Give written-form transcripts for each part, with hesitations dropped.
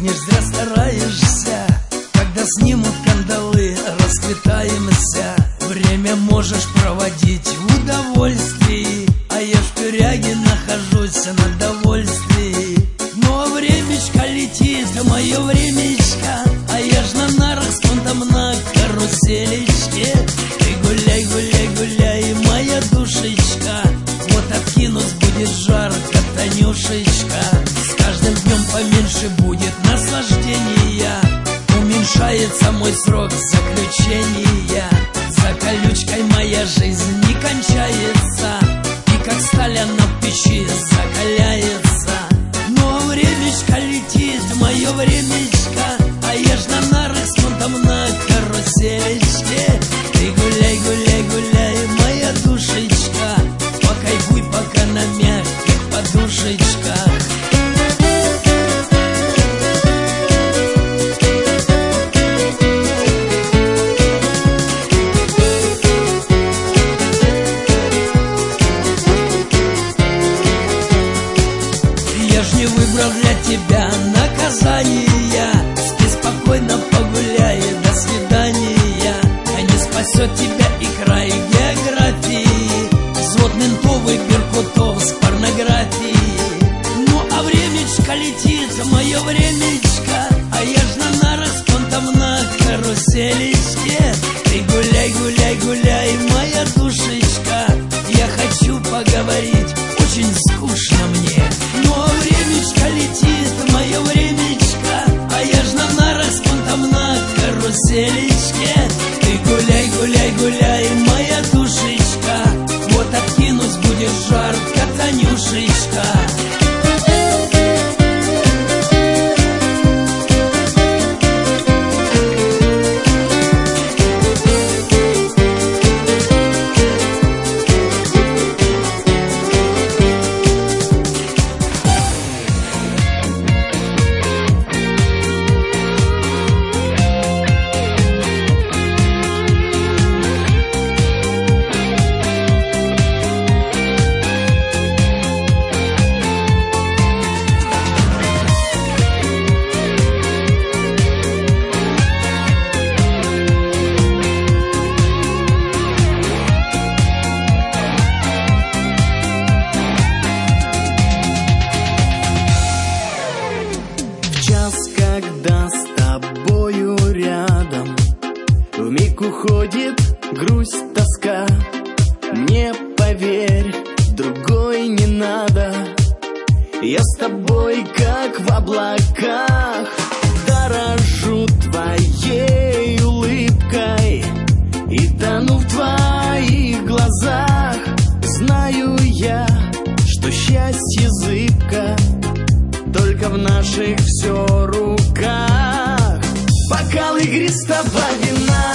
гаснешь, зря стараешься. Когда снимут кандалы, расквитаемся. Время можешь проводить в удовольствии, а я в тюряге нахожусь на довольствии. Но времечко летит, мое времечко, а я ж на нарах с понтом на каруселечке. Ты гуляй, гуляй, гуляй, моя душечка, вот откинуть будет жарко, Танюшечка. С каждым днем поменьше будет наслаждения, уменьшается мой срок заключения. За колючкой моя жизнь не кончается, и как сталь она в печи закаляется. Но времечко летит, мое времечко, а я ж на нарах с понтом на каруселечке. Ты гуляй, гуляй, гуляй, моя душечка, покайфуй пока на мягких подушечках. Я ж не выбрал для тебя наказания, спи спокойно, погуляй, до свидания. А не спасет тебя и край географии, взвод ментовый беркутов с порнографией. Ну а времечко летит, мое времечко, а я ж на нарах с понтом на каруселечке. Ты гуляй, гуляй, гуляй, моя душечка, я хочу поговорить, очень скучно мне. Но времечко летит, мое времечко, а я ж на нарах с понтом на каруселечке. Ты гуляй, гуляй, гуляй, моя душечка, вот откинуть будет жарко, Танюшечка. Когда с тобою рядом вмиг уходит грусть, тоска. Мне, поверь, другой не надо. Я с тобой, как в облаках, дорожу твоей улыбкой и тону в твоих глазах. Знаю я, что счастье зыбко, только в наших все руках. Бокал игристого вина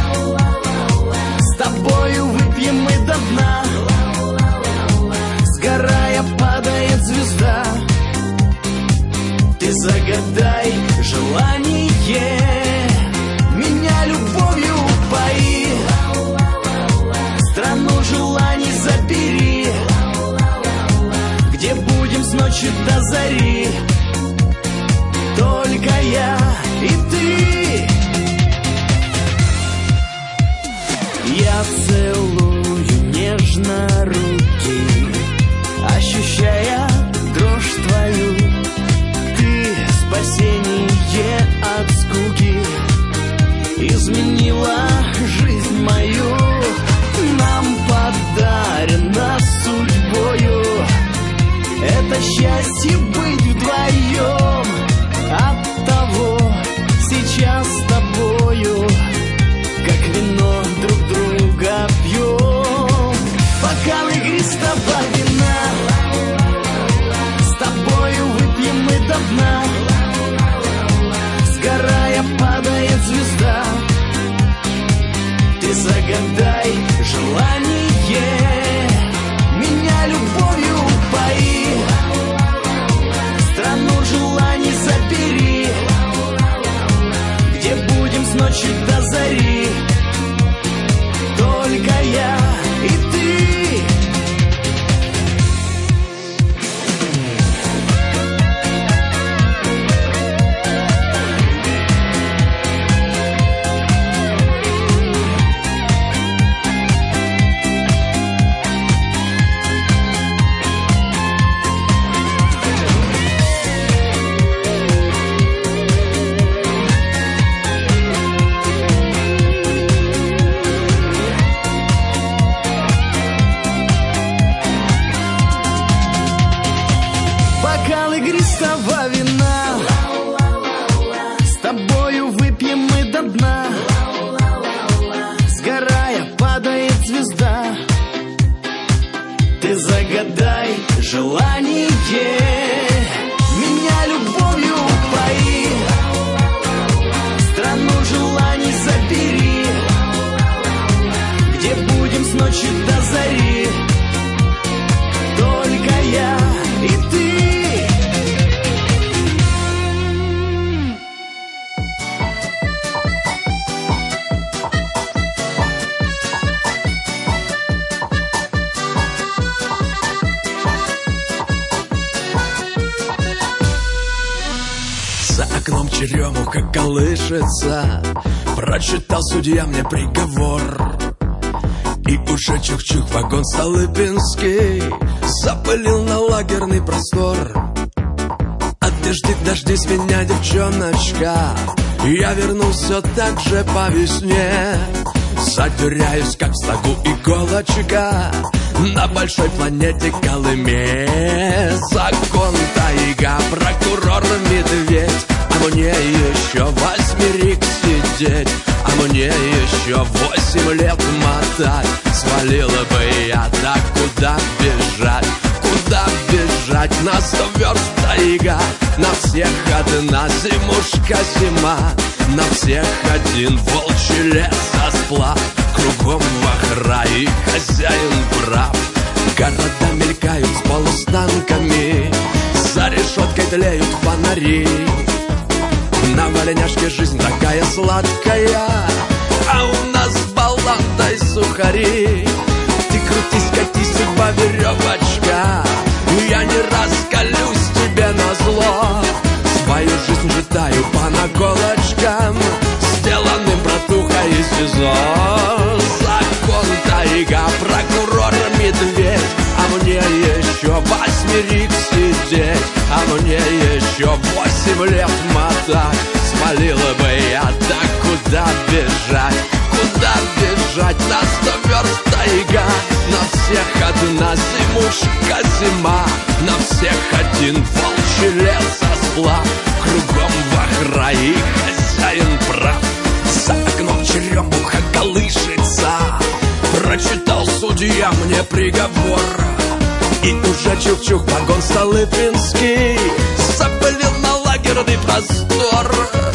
с тобою выпьем мы до дна. Сгорая падает звезда, ты загадай желание, меня любовью упои, страну желаний забери, где будем с ночи до зари, только я и ты. Я целую нежно руки, ощущая дрожь твою. Ты спасение от скуки, изменила жизнь мою. Нам подарено судьбою это счастье быть вдвоем. За окном черемуха колышется, прочитал судья мне приговор. И уже чух-чух вагон Столыпинский запылил на лагерный простор. Дождись меня, девчоночка, я вернулся так же по весне. Затеряюсь, как в стогу иголочка, на большой планете Колыме. Закон, тайга, прокурор, медведь, а мне еще 8 рик сидеть, а мне еще 8 лет мотать. Свалила бы я, да куда бежать? Куда бежать? На 100 верст тайга, на всех одна зимушка зима, на всех один волчий лесосплав. Кругом вахра и хозяин прав. Города мелькают с полустанками, за решеткой тлеют фонари. На валяняшке жизнь такая сладкая, а у нас баланда и сухари. Ты крутись, катись, судьба веревочка, я не раскалюсь тебе назло. Свою жизнь житаю по наколочкам, сделанным братухой из СИЗО. Закон, тайга, прокурор, медведь, а мне еще 8 рик сидеть, а мне еще 8 лет мотать. Свалила бы я, да куда бежать? Куда бежать? На 100 верст тайга, на всех одна зимушка зима, на всех один волчий лесосплав. Кругом вахра и хозяин прав. За окном черемуха колышется, прочитал судья мне приговор. И уже чух-чух вагон Столыпинский запылил на лагерный простор.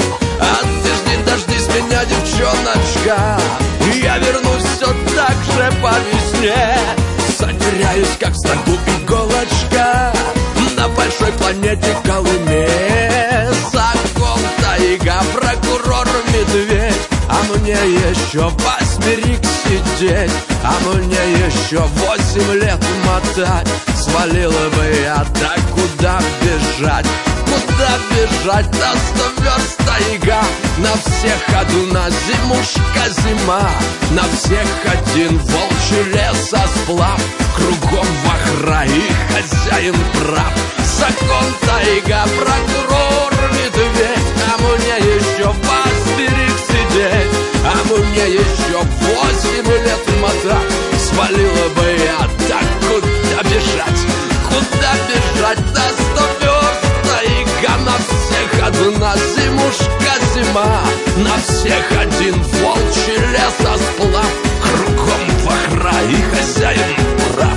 Дождись меня, девчоночка, я вернусь все так же по весне. Затеряюсь, как в стогу иголочка, на большой планете Колыме. Закон, тайга, прокурор, медведь, а мне еще 8 рик сидеть, а мне еще 8 лет мотать. Свалила бы я, да куда бежать? Куда бежать? На 100 верст тайга, на всех одна зимушка зима, на всех один волчий лесосплав. Кругом вахра и хозяин прав. Закон, тайга, прокурор, медведь, а мне еще 8 рик сидеть, а мне еще 8 лет мотать. Свалила бы я, так куда бежать? Куда бежать? На 100 верст тайга, на всех одна зимушка зима, на всех один волчий лесосплав. Кругом вахра и хозяин прав.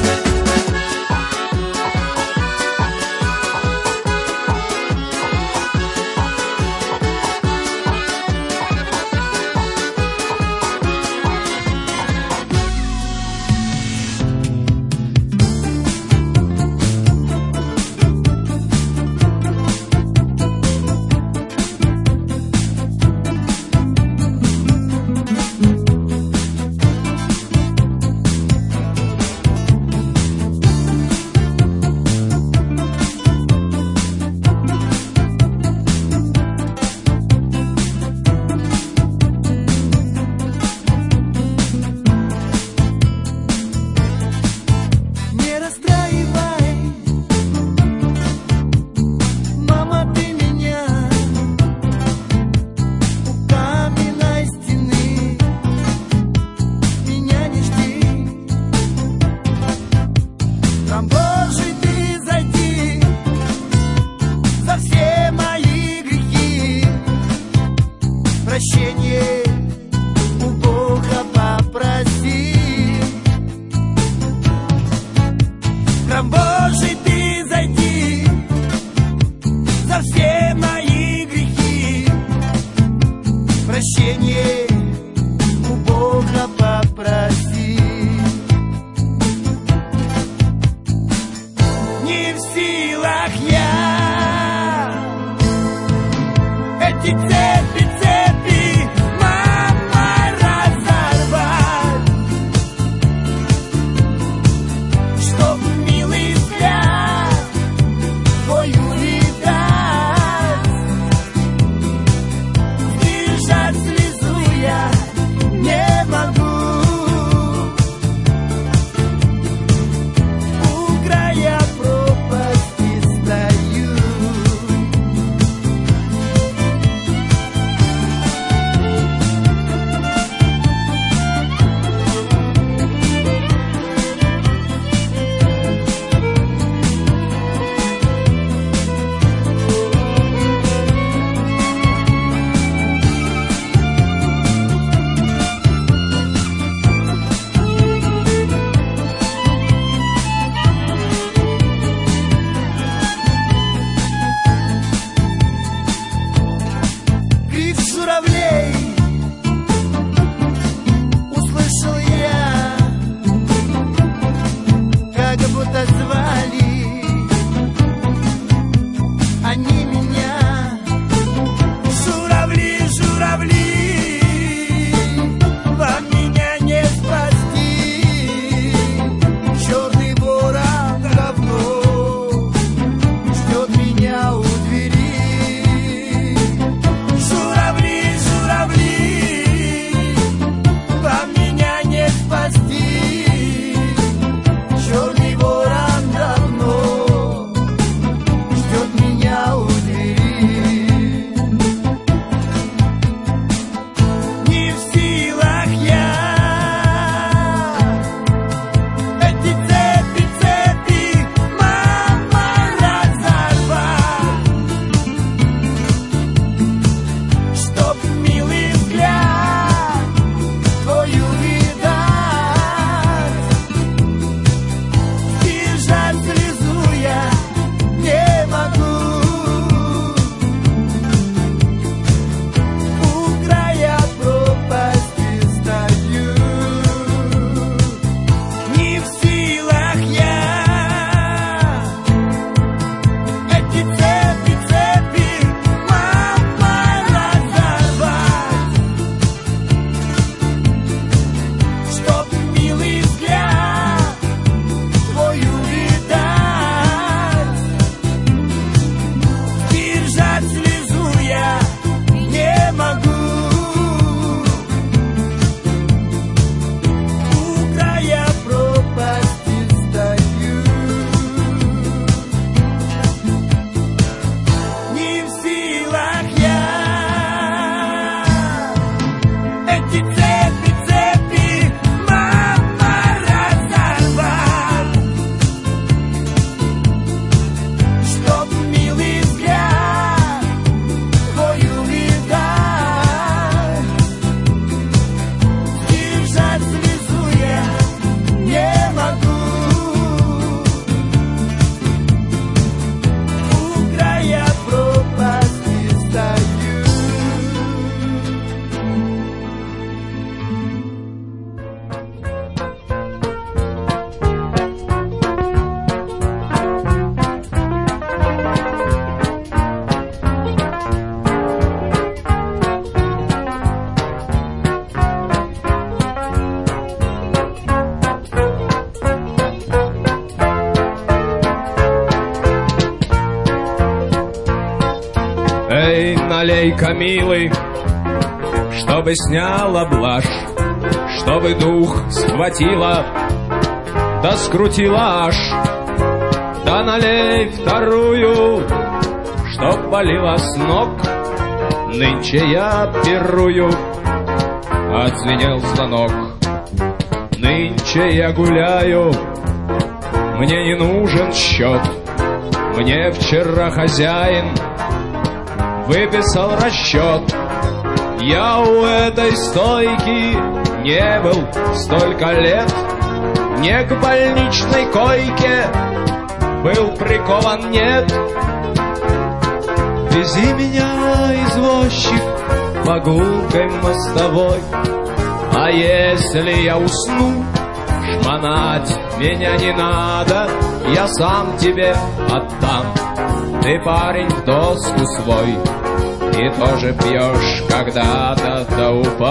Эй, налей-ка, милый, чтобы сняла блажь, чтобы дух схватила, да скрутила аж. Да налей вторую, чтоб болела с ног. Нынче я пирую, отзвенел звонок. Нынче я гуляю, мне не нужен счет. Мне вчера хозяин выписал расчет. Я у этой стойки не был столько лет, не к больничной койке был прикован, нет. Вези меня, извозчик, по гулкой мостовой, а если я усну, шмонать меня не надо, я сам тебе отдам. Ты, парень, в доску свой и тоже пьешь когда-то до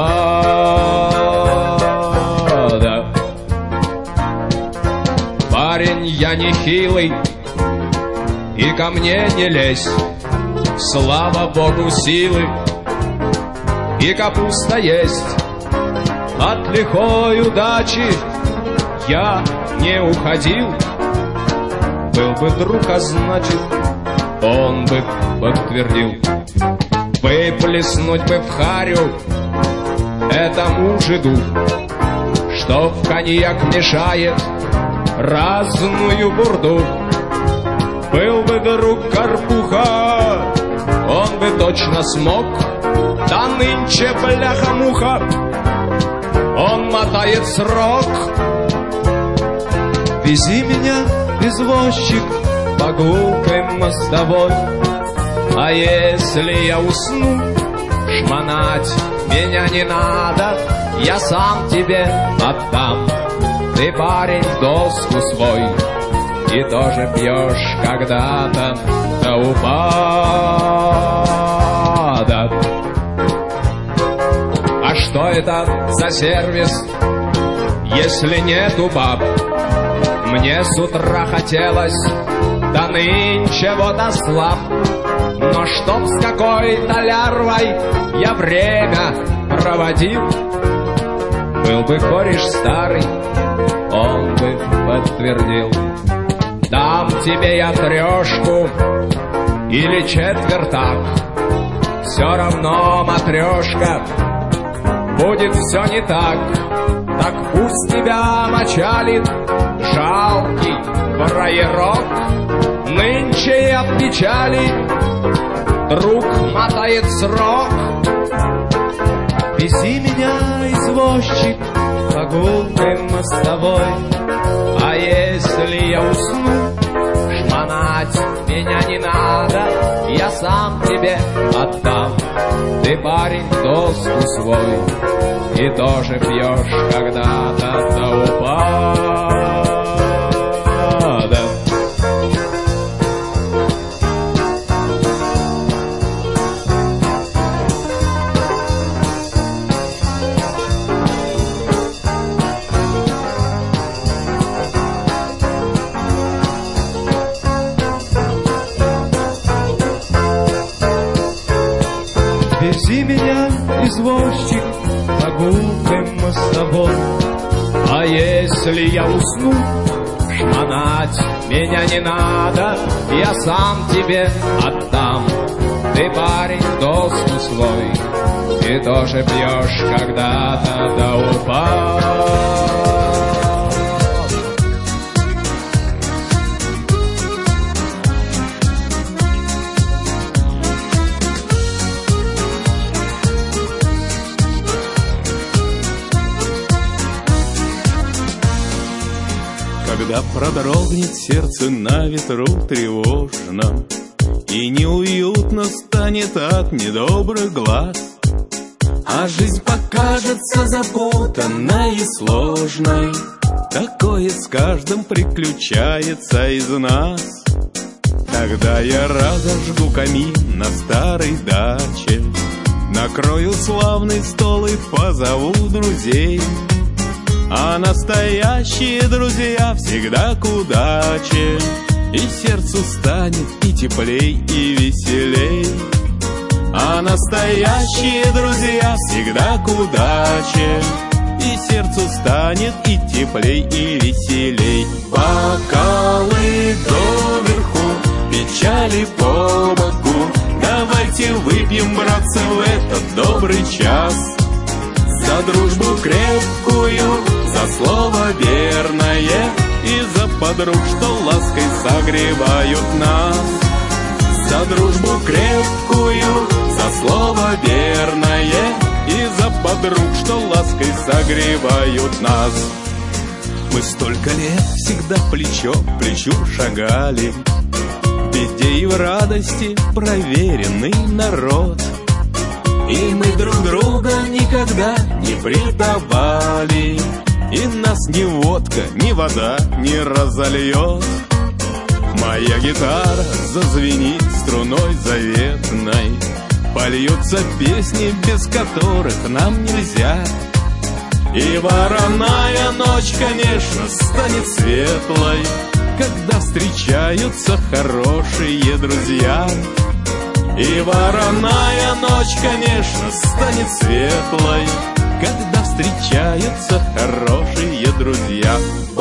упада. Парень, я не хилый, и ко мне не лезь. Слава Богу, силы и капуста есть. От лихой удачи я не уходил. Был бы друг, а значит, он бы подтвердил. Выплеснуть бы в харю этому жиду, что в коньяк мешает разную бурду. Был бы друг Карпуха, он бы точно смог. Да нынче, бляха-муха, он мотает срок. Вези меня, извозчик, по гулкой мостовой, а если я усну, шмонать меня не надо, я сам тебе отдам. Ты, парень, в доску свой и тоже пьешь когда-то до упада. А что это за сервис, если нету баб? Мне с утра хотелось, да нынче вот ослаб. Но чтоб с какой-то лярвой я время проводил, был бы кореш старый, он бы подтвердил. Дам тебе я трешку или четвертак, все равно, матрешка, будет все не так. Так пусть тебя мочалит жалкий фраерок. Нынче я в печали, друг мотает срок. Вези меня, извозчик, по гулкой мостовой, а если я усну, шмонать меня не надо, я сам тебе отдам. Ты, парень, в доску свой и тоже пьешь когда-то до упада. Вези меня, извозчик, по гулкой мостовой, а если я усну, шмонать меня не надо, я сам тебе отдам. Ты, парень, в доску свой и тоже пьешь когда-то до упада. Когда продрогнет сердце на ветру тревожном, и неуютно станет от недобрых глаз, а жизнь покажется запутанной и сложной, такое с каждым приключается из нас. Тогда я разожгу камин на старой даче, накрою славный стол и позову друзей. А настоящие друзья всегда к удаче, и сердцу станет и теплей, и веселей. настоящие друзья всегда к удаче, и сердцу станет и теплей, и веселей. Бокалы доверху, печали по боку, давайте выпьем, братцы, в этот добрый час. За дружбу крепкую, за слово верное и за подруг, что лаской согревают нас. За дружбу крепкую, за слово верное и за подруг, что лаской согревают нас. Мы столько лет всегда плечо к плечу шагали, в беде и в радости проверенный народ. И мы друг друга никогда не предавали, и нас ни водка, ни вода не разольет. Моя гитара зазвенит струной заветной, польются песни, без которых нам нельзя. И вороная ночь, конечно, станет светлой, когда встречаются хорошие друзья. И вороная ночь, конечно, станет светлой, когда встречаются хорошие друзья.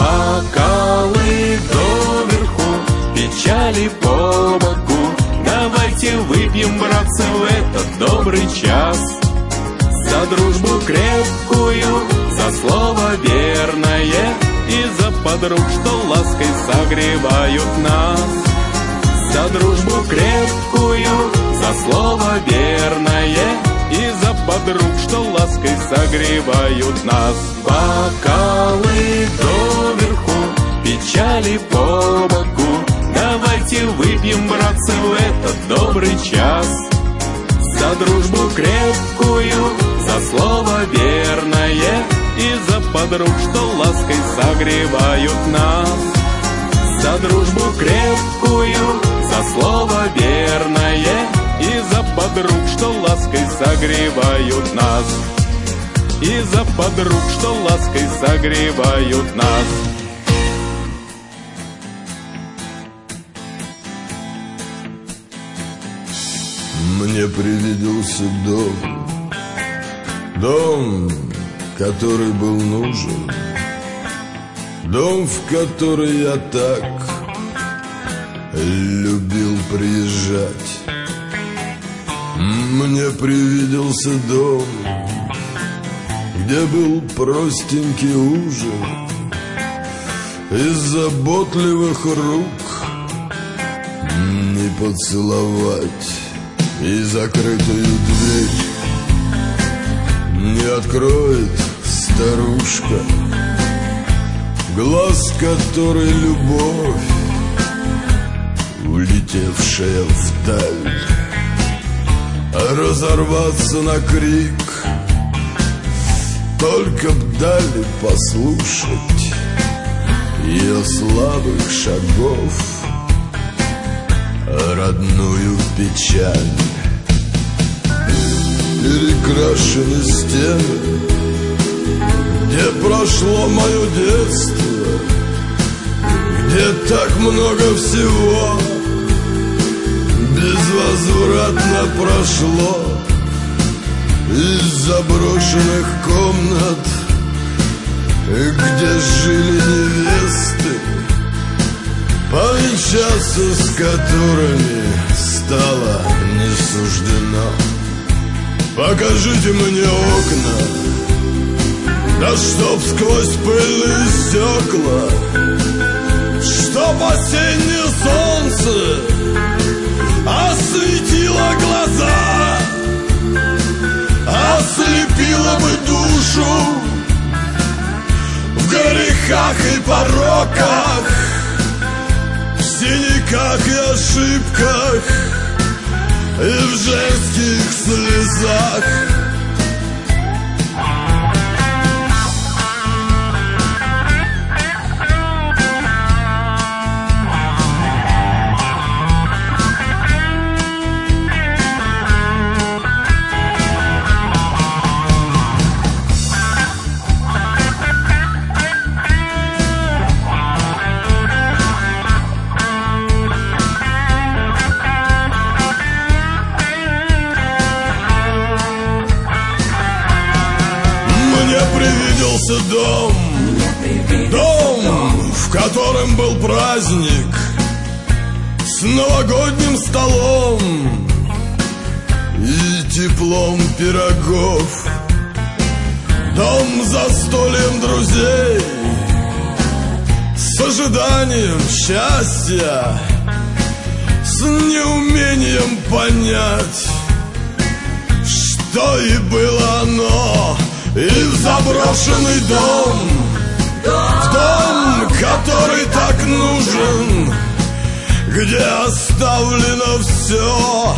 Бокалы доверху, печали по боку, давайте выпьем, братцы, в этот добрый час. За дружбу крепкую, за слово верное и за подруг, что лаской согревают нас. За дружбу крепкую, за слово верное и за подруг, что лаской согревают нас. Бокалы доверху, печали по боку, давайте выпьем, братцы, в этот добрый час. За дружбу крепкую, за слово верное и за подруг, что лаской согревают нас. За дружбу крепкую, за слово верное и за подруг, что лаской согревают нас. И за подруг, что лаской согревают нас. Мне привиделся дом, который был нужен, дом, в который я так любил приезжать. Мне привиделся дом, где был простенький ужин, из заботливых рук не поцеловать, и закрытую дверь не откроет старушка, глаз которой любовь, улетевшая вдаль. Разорваться на крик, только б дали послушать ее слабых шагов родную печаль. Перекрашены стены, где прошло мое детство, где так много всего безвозвратно прошло. Из заброшенных комнат, где жили невесты, повенчаться с которыми стало не суждено. Покажите мне окна, да чтоб сквозь пыльные стекла, чтоб осеннее солнце осветило глаза, ослепило бы душу в грехах и пороках, в синяках и ошибках, и в женских слезах. вспомнился дом, дом, в котором был праздник с новогодним столом и теплом пирогов. Дом за застольем друзей, с ожиданием счастья, с неумением понять, что и было оно. И в заброшенный дом, в дом, который так нужен, где оставлено все,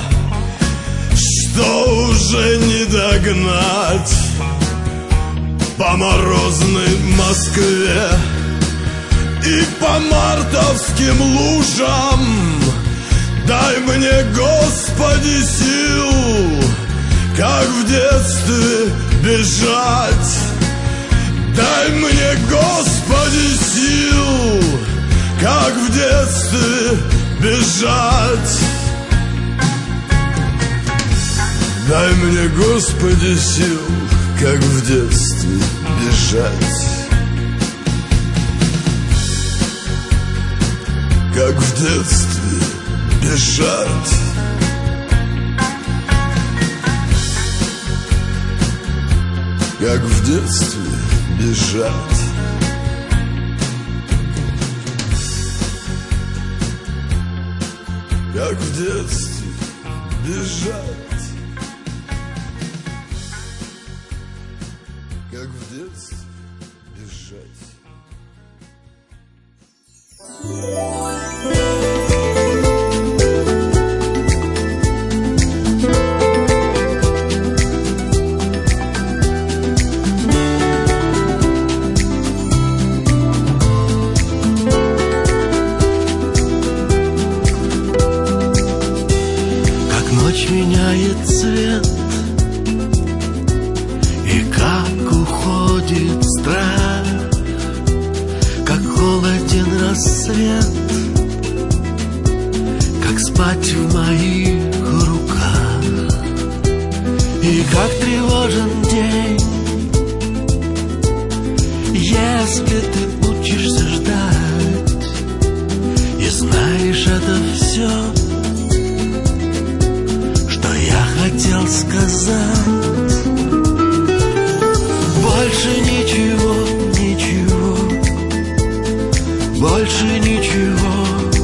что уже не догнать. По морозной Москве и по мартовским лужам дай мне, Господи, сил, как в детстве бежать. Дай мне, Господи, сил, как в детстве бежать. Дай мне, Господи, сил, как в детстве бежать. Как в детстве бежать. Как в детстве бежать. Как в детстве бежать. Как в детстве бежать. Меняет цвет, и как уходит страх, как холоден рассвет, как спать в моих руках, и как тревожен день, если ты учишься ждать и знаешь это все, хотел сказать. Больше ничего, ничего, больше ничего,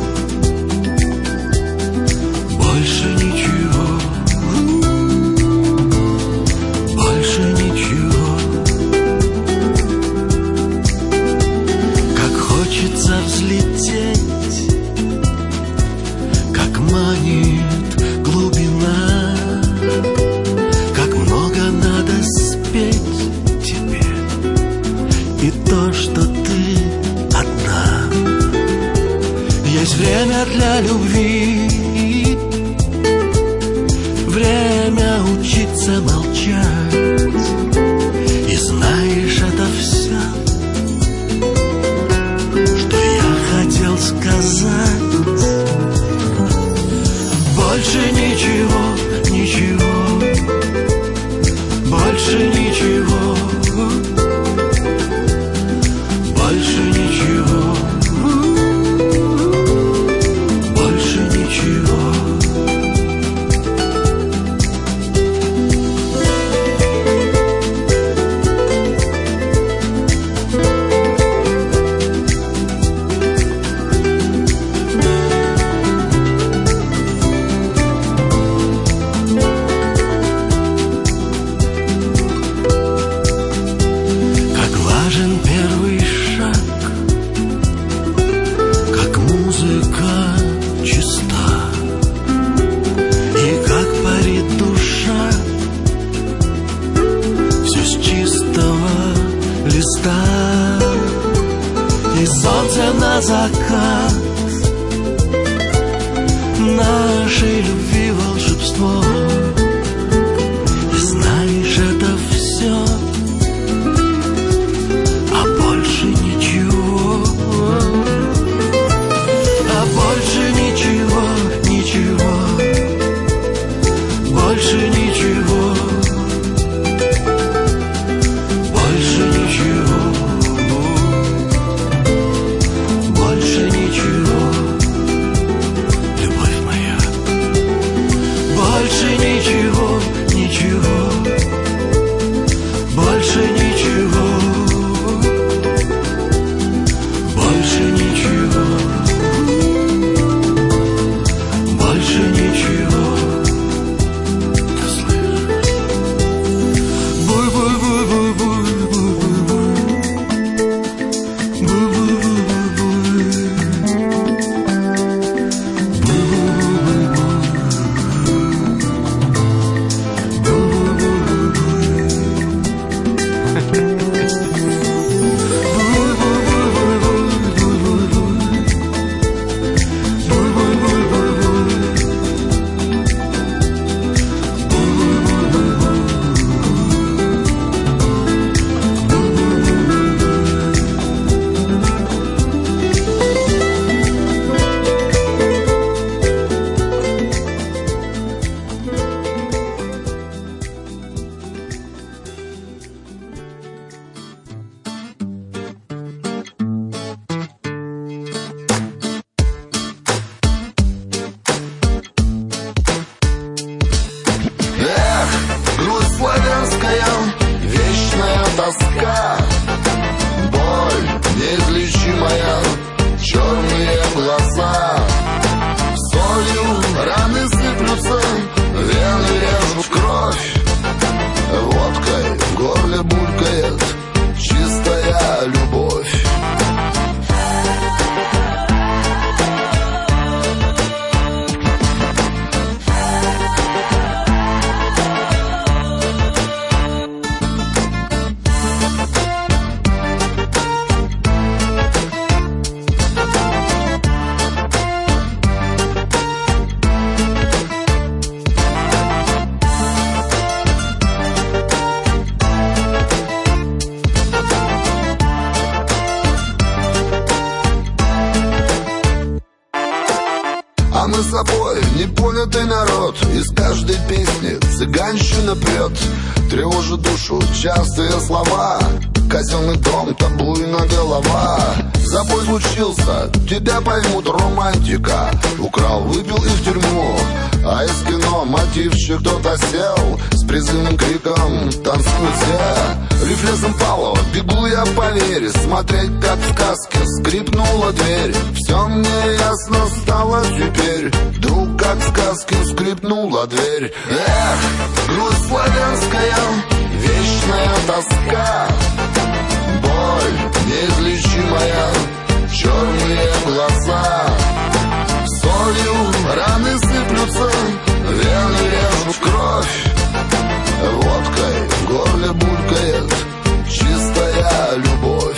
больше ничего, больше ничего. Как хочется взлететь, как манит глубина, как много надо спеть тебе, и то, что ты одна. Есть время для любви, время учиться молчать, и знаешь это все, что я хотел сказать. Больше ничего, ничего, больше ничего, больше ничего, больше ничего. И солнце на закат, нашей любви волшебство. И знаешь это все, а больше ничего, а больше ничего, ничего, больше ничего, больше ничего. женщина прет, тревожит душу частые слова. Казенный дом, таблуйна голова. Запой случился, тебя поймут, романтика. Украл, выпил и в тюрьму. А из кино мотивчик кто-то сел, с призывным криком танцуют все. Рефлексом Павлова бегу я по вере, смотреть как в сказке скрипнула дверь. Все мне ясно стало теперь, вдруг как в сказке скрипнула дверь. Эх, грусть славянская, вечная тоска, боль неизлечимая, черные глаза. Солью раны сыплются, вены режут в кровь. Водкой в горле булькает чистая любовь.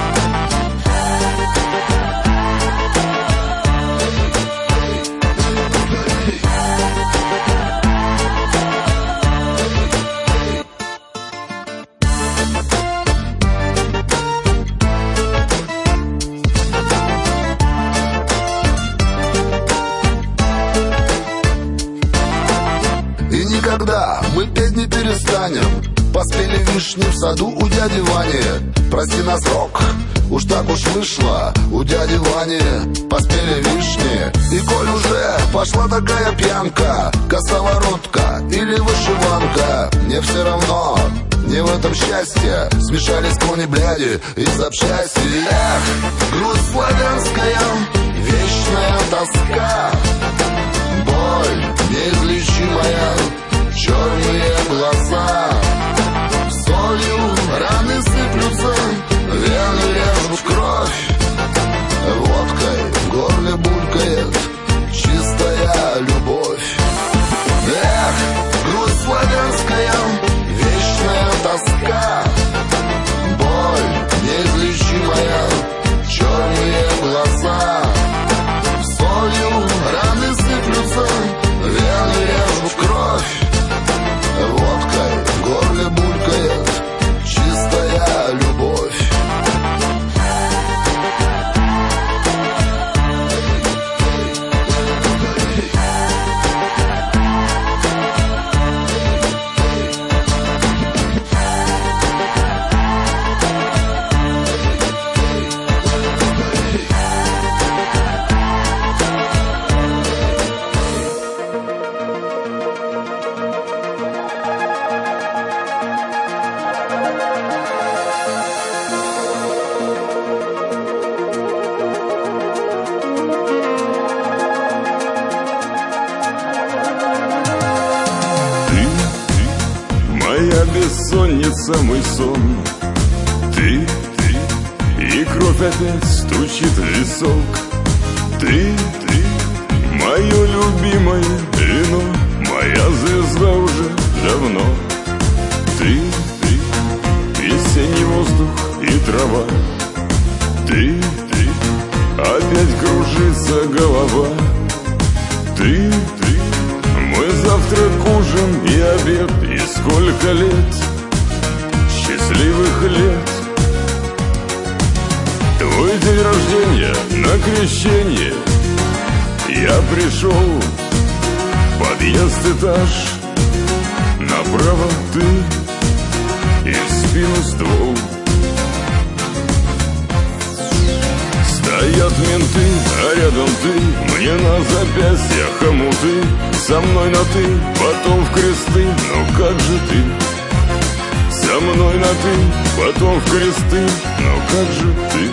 Никогда мы петь не перестанем. Поспели вишни в саду у дяди Вани. Прости на срок, уж так уж вышло. У дяди Вани поспели вишни. И коль уже пошла такая пьянка, косоворотка или вышиванка, мне все равно, не в этом счастье. Смешались кони, бляди и запчасти. Эх, грусть славянская, вечная тоска, боль неизлечимая, черные глаза. Солью раны сыплются, вены режут в кровь. Водкой в горле булькает чистая любовь. Эх, грусть славянская, вечная тоска, боль неизлечимая, черные глаза. Солью раны сыплются, вены режут в кровь. Водкой в горле булькает чистая любовь. Бессонница, мой сон. Ты, и кровь опять стучит в висок. Ты, мое любимое вино, моя звезда уже давно. Ты, весенний воздух и трава. Ты, опять кружится голова. Ты, мой завтрак, ужин и обед. И сколько лет, счастливых лет. Твой день рождения на крещение. Я пришел, подъезд, этаж. Направо ты и в спину ствол. Стоят менты, а рядом ты. Мне на запястьях хомуты. Со мной на ты, потом в кресты. Но как же ты? Со мной на ты, потом в кресты. Но как же ты?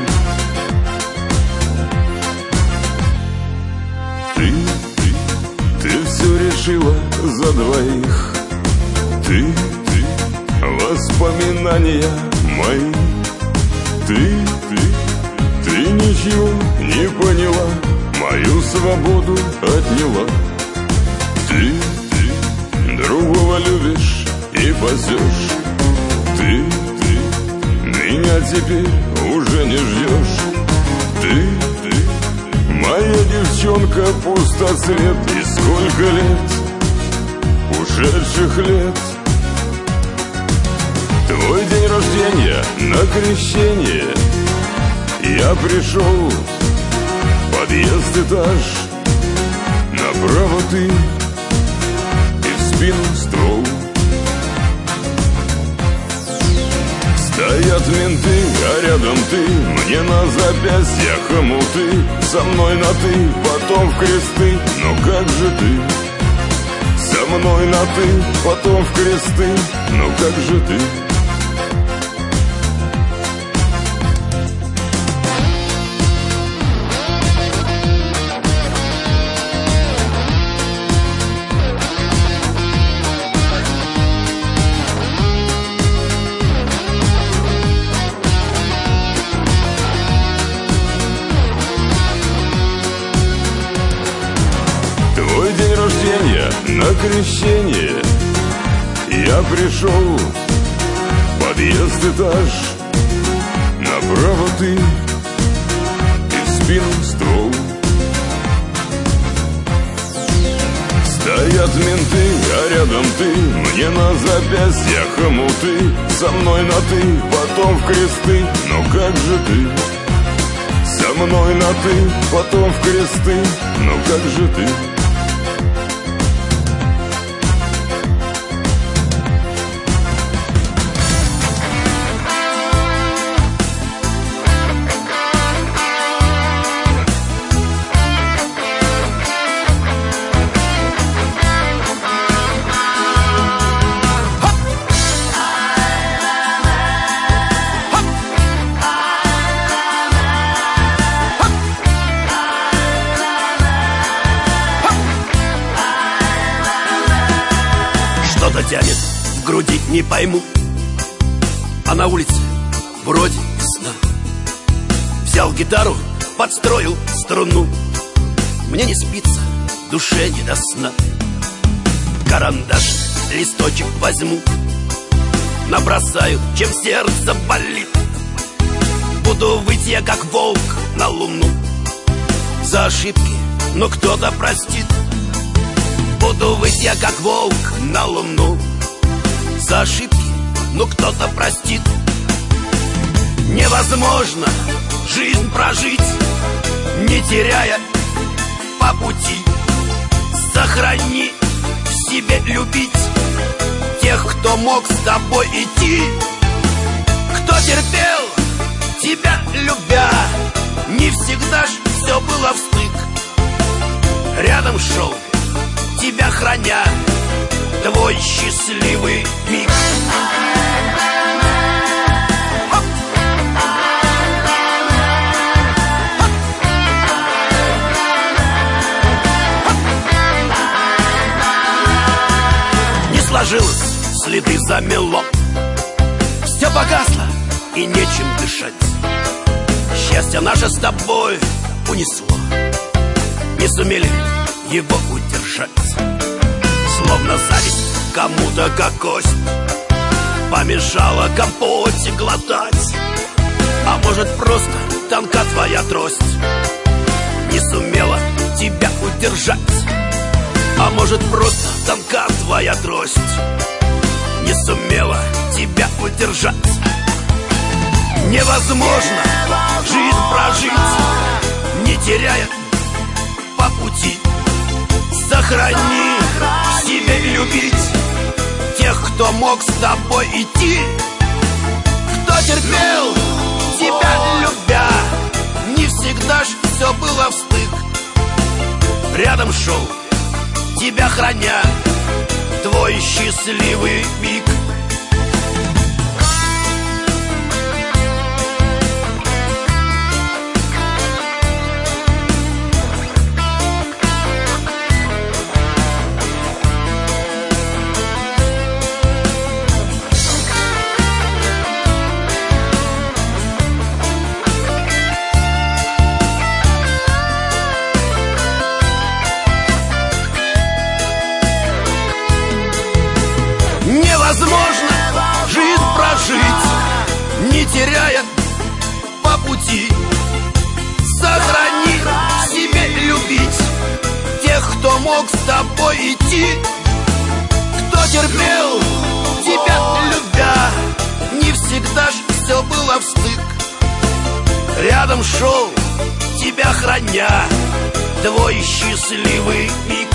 Ты все решила за двоих. Ты, воспоминания мои. Ты ничего не поняла, мою свободу отняла. Ты другого любишь и пасешь. Ты меня теперь уже не ждешь. Ты моя девчонка, пустоцвет. И сколько лет, ушедших лет. Твой день рождения на крещение. Я пришел, подъезд, этаж. Направо ты и в спину ствол. Стоят менты, а рядом ты, мне на запястьях хомуты. Со мной на ты, потом в кресты, но как же ты? Со мной на ты, потом в кресты, но как же ты? День рождения, на крещение я пришел. Подъезд, этаж, направо ты и в спину ствол. Стоят менты, а рядом ты, мне на запястьях хомуты. Со мной на ты, потом в кресты, но как же ты? Со мной на ты, потом в кресты, но как же ты? Что-то тянет в груди, не пойму. А на улице вроде весна. Взял гитару, подстроил струну. Мне не спится, душе не до сна. Карандаш, листочек возьму, набросаю, чем сердце болит. Буду выть я, как волк, на луну. За ошибки, но кто-то простит. Буду выть я, как волк, на луну. За ошибки, но кто-то простит. Невозможно жизнь прожить, не теряя по пути. Сохрани в себе любить тех, кто мог с тобой идти. Кто терпел тебя, любя, не всегда ж все было встык. Рядом шел, тебя храня, твой счастливый миг. Не сложилось, следы замело, все погасло и нечем дышать. Счастье наше с тобой унесло, не сумели его удержать. Словно зависть кому-то как кость помешала компоте глотать. А может, просто тонка твоя трость не сумела тебя удержать. А может, просто тонка твоя трость не сумела тебя удержать. Невозможно жизнь прожить, не теряя по пути. Сохрани в себе любить тех, кто мог с тобой идти. Кто терпел тебя, любя, не всегда ж все было встык. Рядом шел, тебя храня, твой счастливый миг. Невозможно жизнь прожить, не теряя по пути. Сохрани в себе любить тех, кто мог с тобой идти. Кто терпел тебя, любя, не всегда ж все было встык. Рядом шел, тебя храня, твой счастливый миг.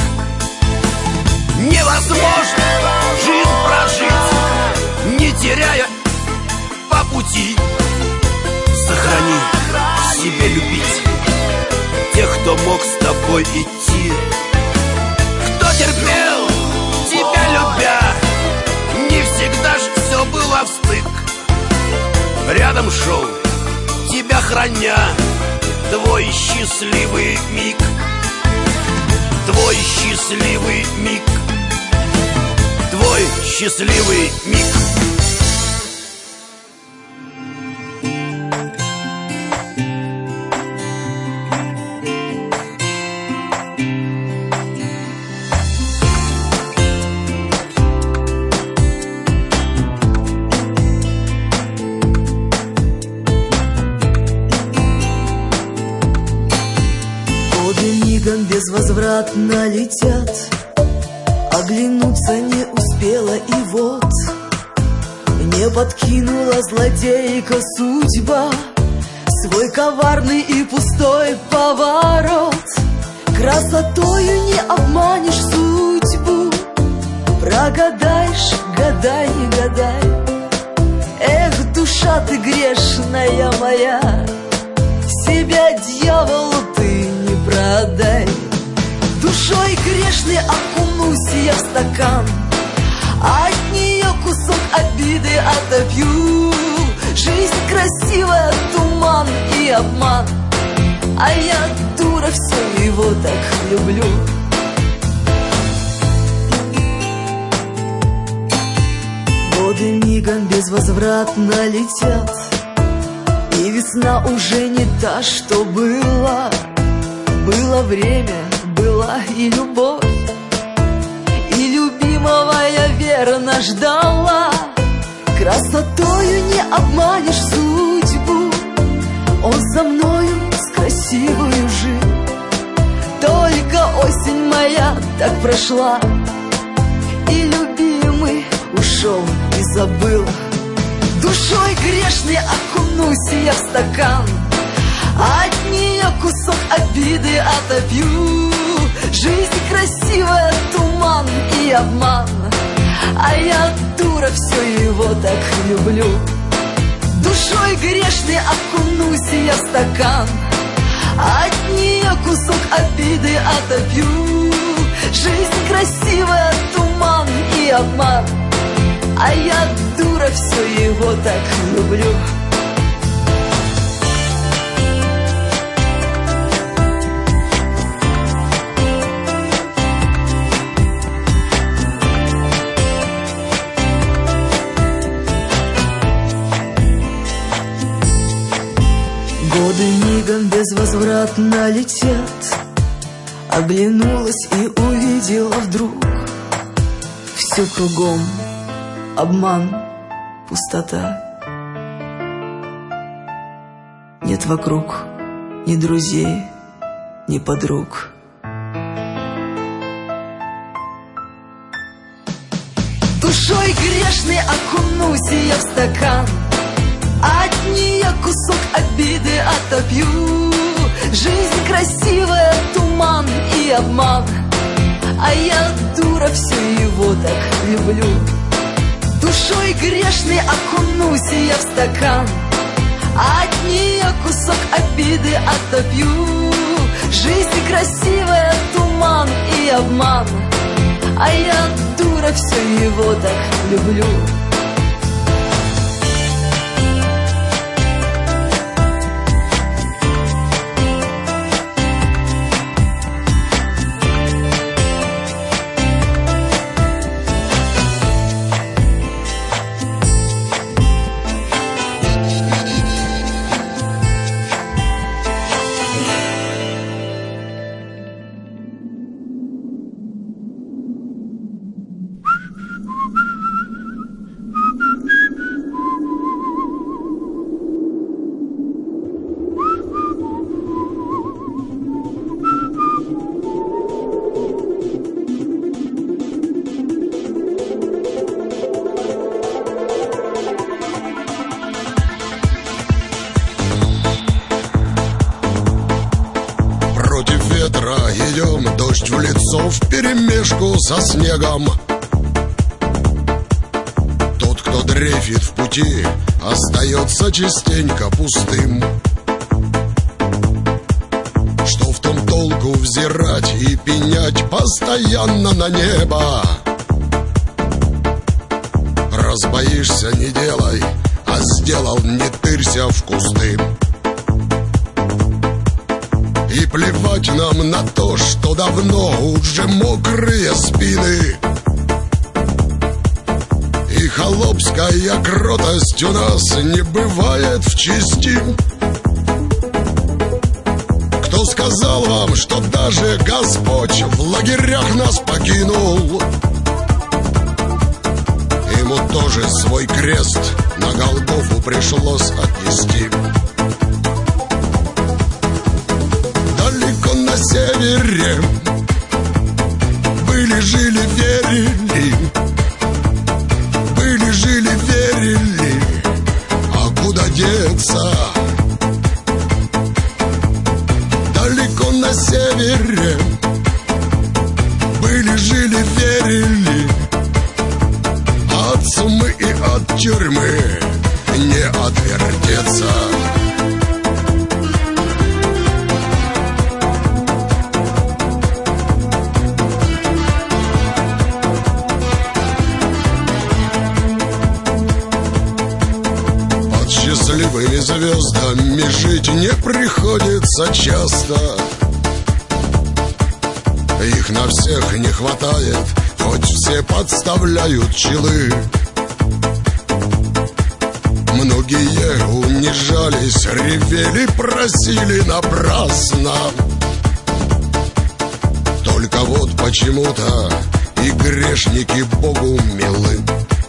Невозможно жизнь прожить, не теряя по пути. мог с тобой идти. Кто терпел, тебя любя, не всегда ж все было встык. Рядом шел, тебя храня, твой счастливый миг. Твой счастливый миг. Твой счастливый миг. Безвозвратно летят, оглянуться не успела, и вот не подкинула злодейка судьба свой коварный и пустой поворот. Красотою не обманешь судьбу, прогадаешь, гадай, не гадай. Эх, душа ты грешная моя, себя дьяволу ты не продай. Душой грешной окунусь я в стакан, а от нее кусок обиды отопью. Жизнь красивая, туман и обман, а я, дура, все его так люблю. Годы мигом безвозвратно летят, и весна уже не та, что была. Было время, была и любовь, и любимого я верно ждала. Красотою не обманешь судьбу, он со мною с красивою жил. Только осень моя так прошла, и любимый ушел и забыл. Душой грешной окунусь я в стакан, а от нее кусок обиды отопью. Жизнь красивая, туман и обман, а я, дура, все его так люблю. Душой грешной окунусь я в стакан, а от нее кусок обиды отопью. Жизнь красивая, туман и обман, а я, дура, все его так люблю. Годы мигом безвозвратно летят, оглянулась и увидела вдруг все кругом обман, пустота. Нет вокруг ни друзей, ни подруг. Душой грешной окунусь я в стакан, а от нее кусок обиды отопью. Жизнь красивая, туман и обман, а я, дура, все его так люблю. Душой грешной окунусь я в стакан, а от нее кусок обиды отопью. Жизнь красивая, туман и обман, а я, дура, все его так люблю. Идем, дождь в лицо вперемешку со снегом. Тот, кто дрейфит в пути, остается частенько пустым. Что в том толку взирать и пенять постоянно на небо? Раз боишься, не делай, а сделал, не тырься в кусты. И плевать нам на то, что давно уже мокрые спины. И холопская кротость у нас не бывает в чести. Кто сказал вам, что даже Господь в лагерях нас покинул? Ему тоже свой крест на Голгофу пришлось отнести. Далеко на севере были, жили, верили. Были, жили, верили. А куда деться? Далеко на севере были, жили, верили. От сумы и от тюрьмы не отвертеться. Под счастливыми звездами жить не приходится часто. Их на всех не хватает, хоть все подставляют челы. Многие унижались, ревели, просили напрасно. Только вот почему-то и грешники Богу милы.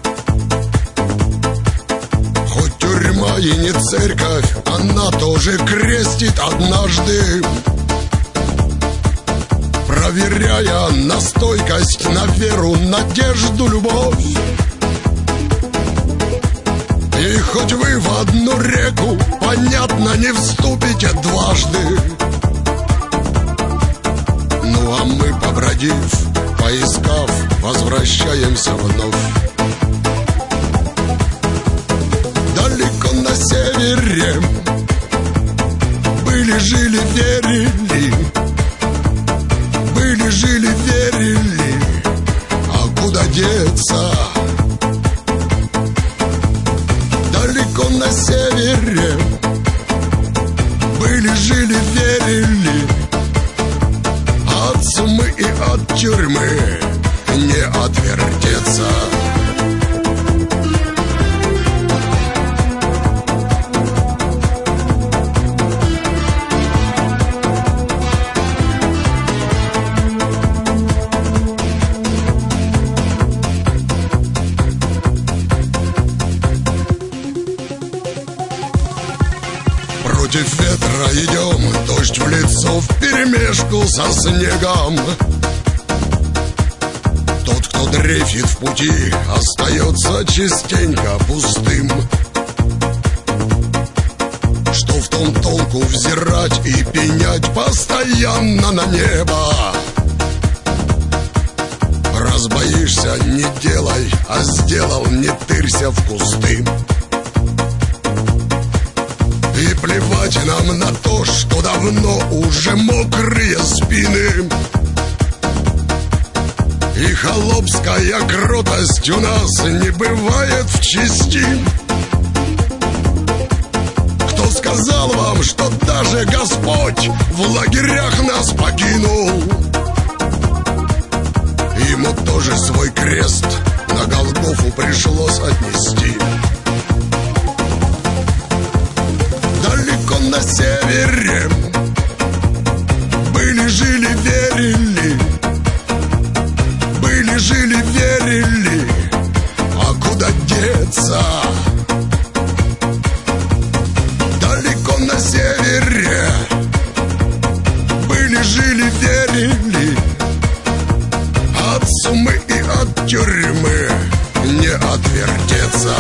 Хоть тюрьма и не церковь, она тоже крестит однажды, проверяя на стойкость, на веру, надежду, любовь. И хоть вы в одну реку, понятно, не вступите дважды. Ну а мы, побродив, поискав, возвращаемся вновь. Далеко на севере были, жили, верили. Были, жили, верили. А куда деться? Далеко на севере были, жили, верили. От сумы и от тюрьмы не отвертеться. Против ветра идем, дождь в лицо вперемешку со снегом. Тот, кто дрейфит в пути, остается частенько пустым. Что в том толку взирать и пенять постоянно на небо? Раз боишься, не делай, а сделал, не тырься в кусты. И плевать нам на то, что давно уже мокрые спины. И холопская кротость у нас не бывает в чести. Кто сказал вам, что даже Господь в лагерях нас покинул? Ему тоже свой крест на Голгофу пришлось отнести. Далеко на севере были, жили, верили. Были, жили, верили. А куда деться? Далеко на севере были, жили, верили. От сумы и от тюрьмы не отвертеться.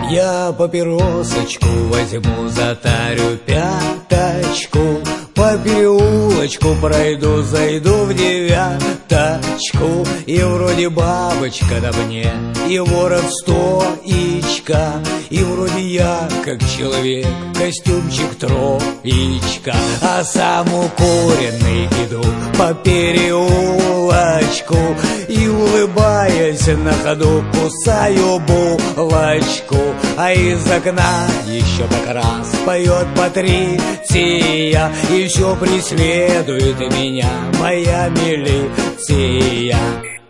Я папиросочку возьму, затарю пяточку, по переулочку пройду, зайду в девяточку, и вроде бабочка на мне, и ворот стоичка, и вроде я, как человек, костюмчик троечка, а сам укуренный иду по переулочку, и, улыбаясь на ходу, кусаю булочку, а из окна еще как раз поет Патриция, и все преследует меня моя милиция.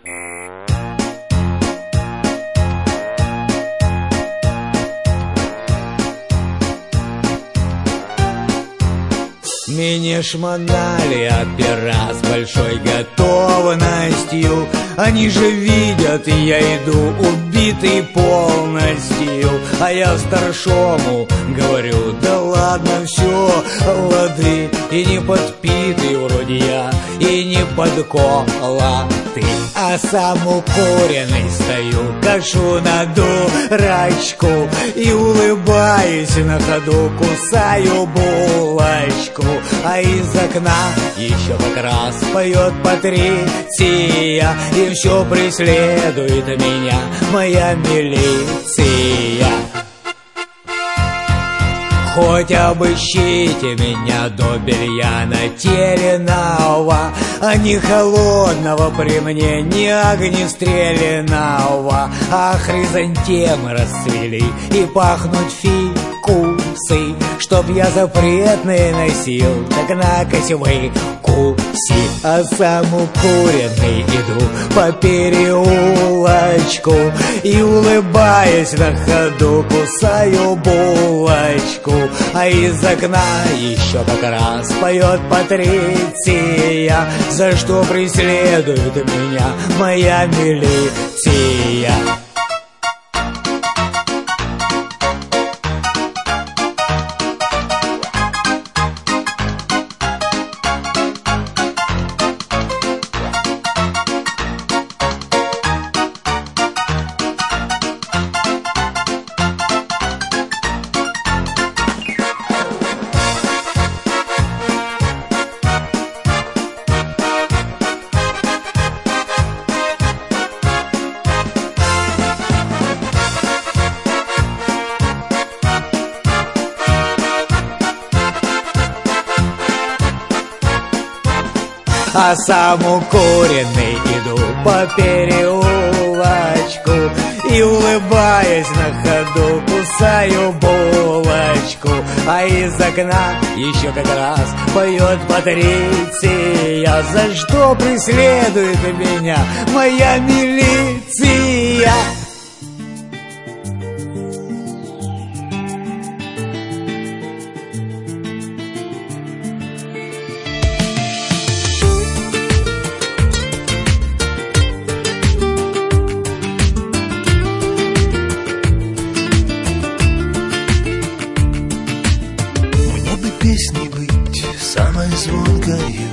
Меня шмонали опера с большой готовностью. Они же видят, я иду убитый полностью. А я старшому говорю: да ладно, все, лады. И не подпитый вроде я, и не подколотый, а сам укуренный стою, кашу на дурачку, и, улыбаюсь на ходу, кусаю булочку, а из окна еще как раз поет Патриция, и все преследует меня моя милиция. Хоть обыщите меня до белья нательного, а не холодного при мне, не огнестрелянного, а хризантемы расцвели и пахнут фикусы, чтоб я запретные носил, так накось выкуси, а сам укуренный иду по переулочку, и, улыбаясь на ходу, кусаю булочку, а из окна еще как раз поет Патриция, за что преследует меня моя милиция. А сам укуренный иду по переулочку, и, улыбаясь на ходу, кусаю булочку, а из окна еще как раз поет Патриция, за что преследует меня моя милиция. Песней быть самой звонкою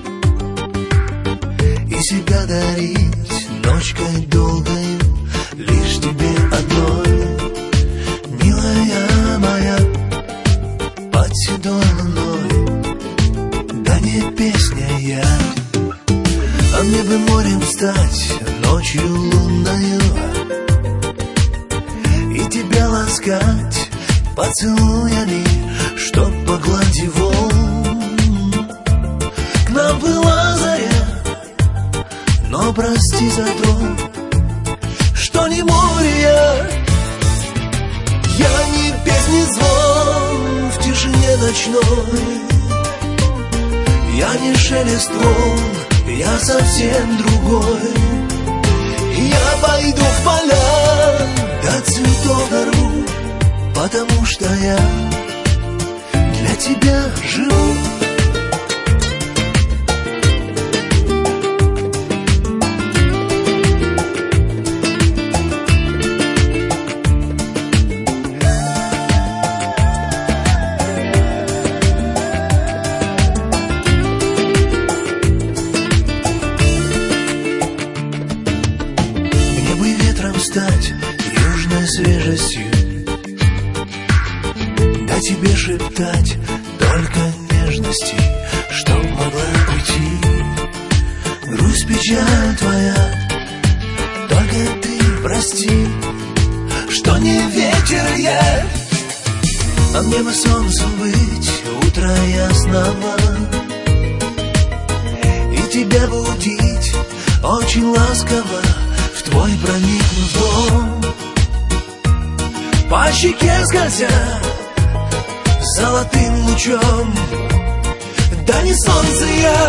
и себя дарить ночкой долгою лишь тебе одной, милая моя, под седой луной. Да не песня я, а мне бы морем стать ночью лунною и тебя ласкать поцелуями, чтоб погладить волн. К нам была заря, но прости за то, что не море я не песни звон в тишине ночной, я не шелест волн, я совсем другой. Я пойду в поля, до цветов дорву, потому что я для тебя живу. Мне бы ветром стать южной свежестью Я тебе шептать только нежности, чтоб могла уйти грусть, печаль твоя. Только ты прости, что не ветер я, а мне бы солнцем быть утра ясного и тебя будить очень ласково, в твой проникнув дом, по щеке скользя золотым лучом. Да не солнце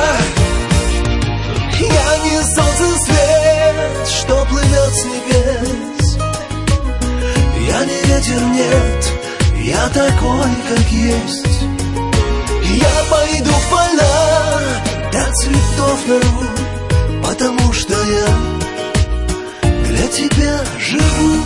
я не солнце свет, что плывет с небес. Я не ветер, нет, я такой, как есть. Я пойду в поля, до цветов нарву, потому что я для тебя живу.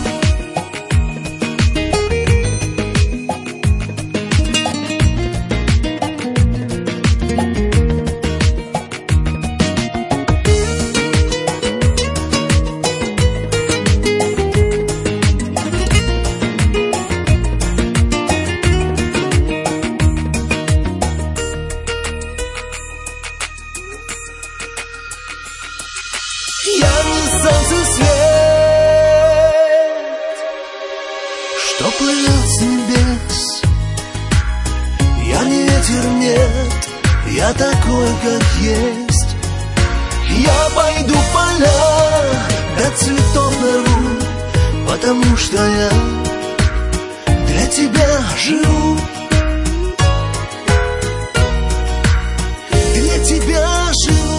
Потому что я для тебя живу. Для тебя живу.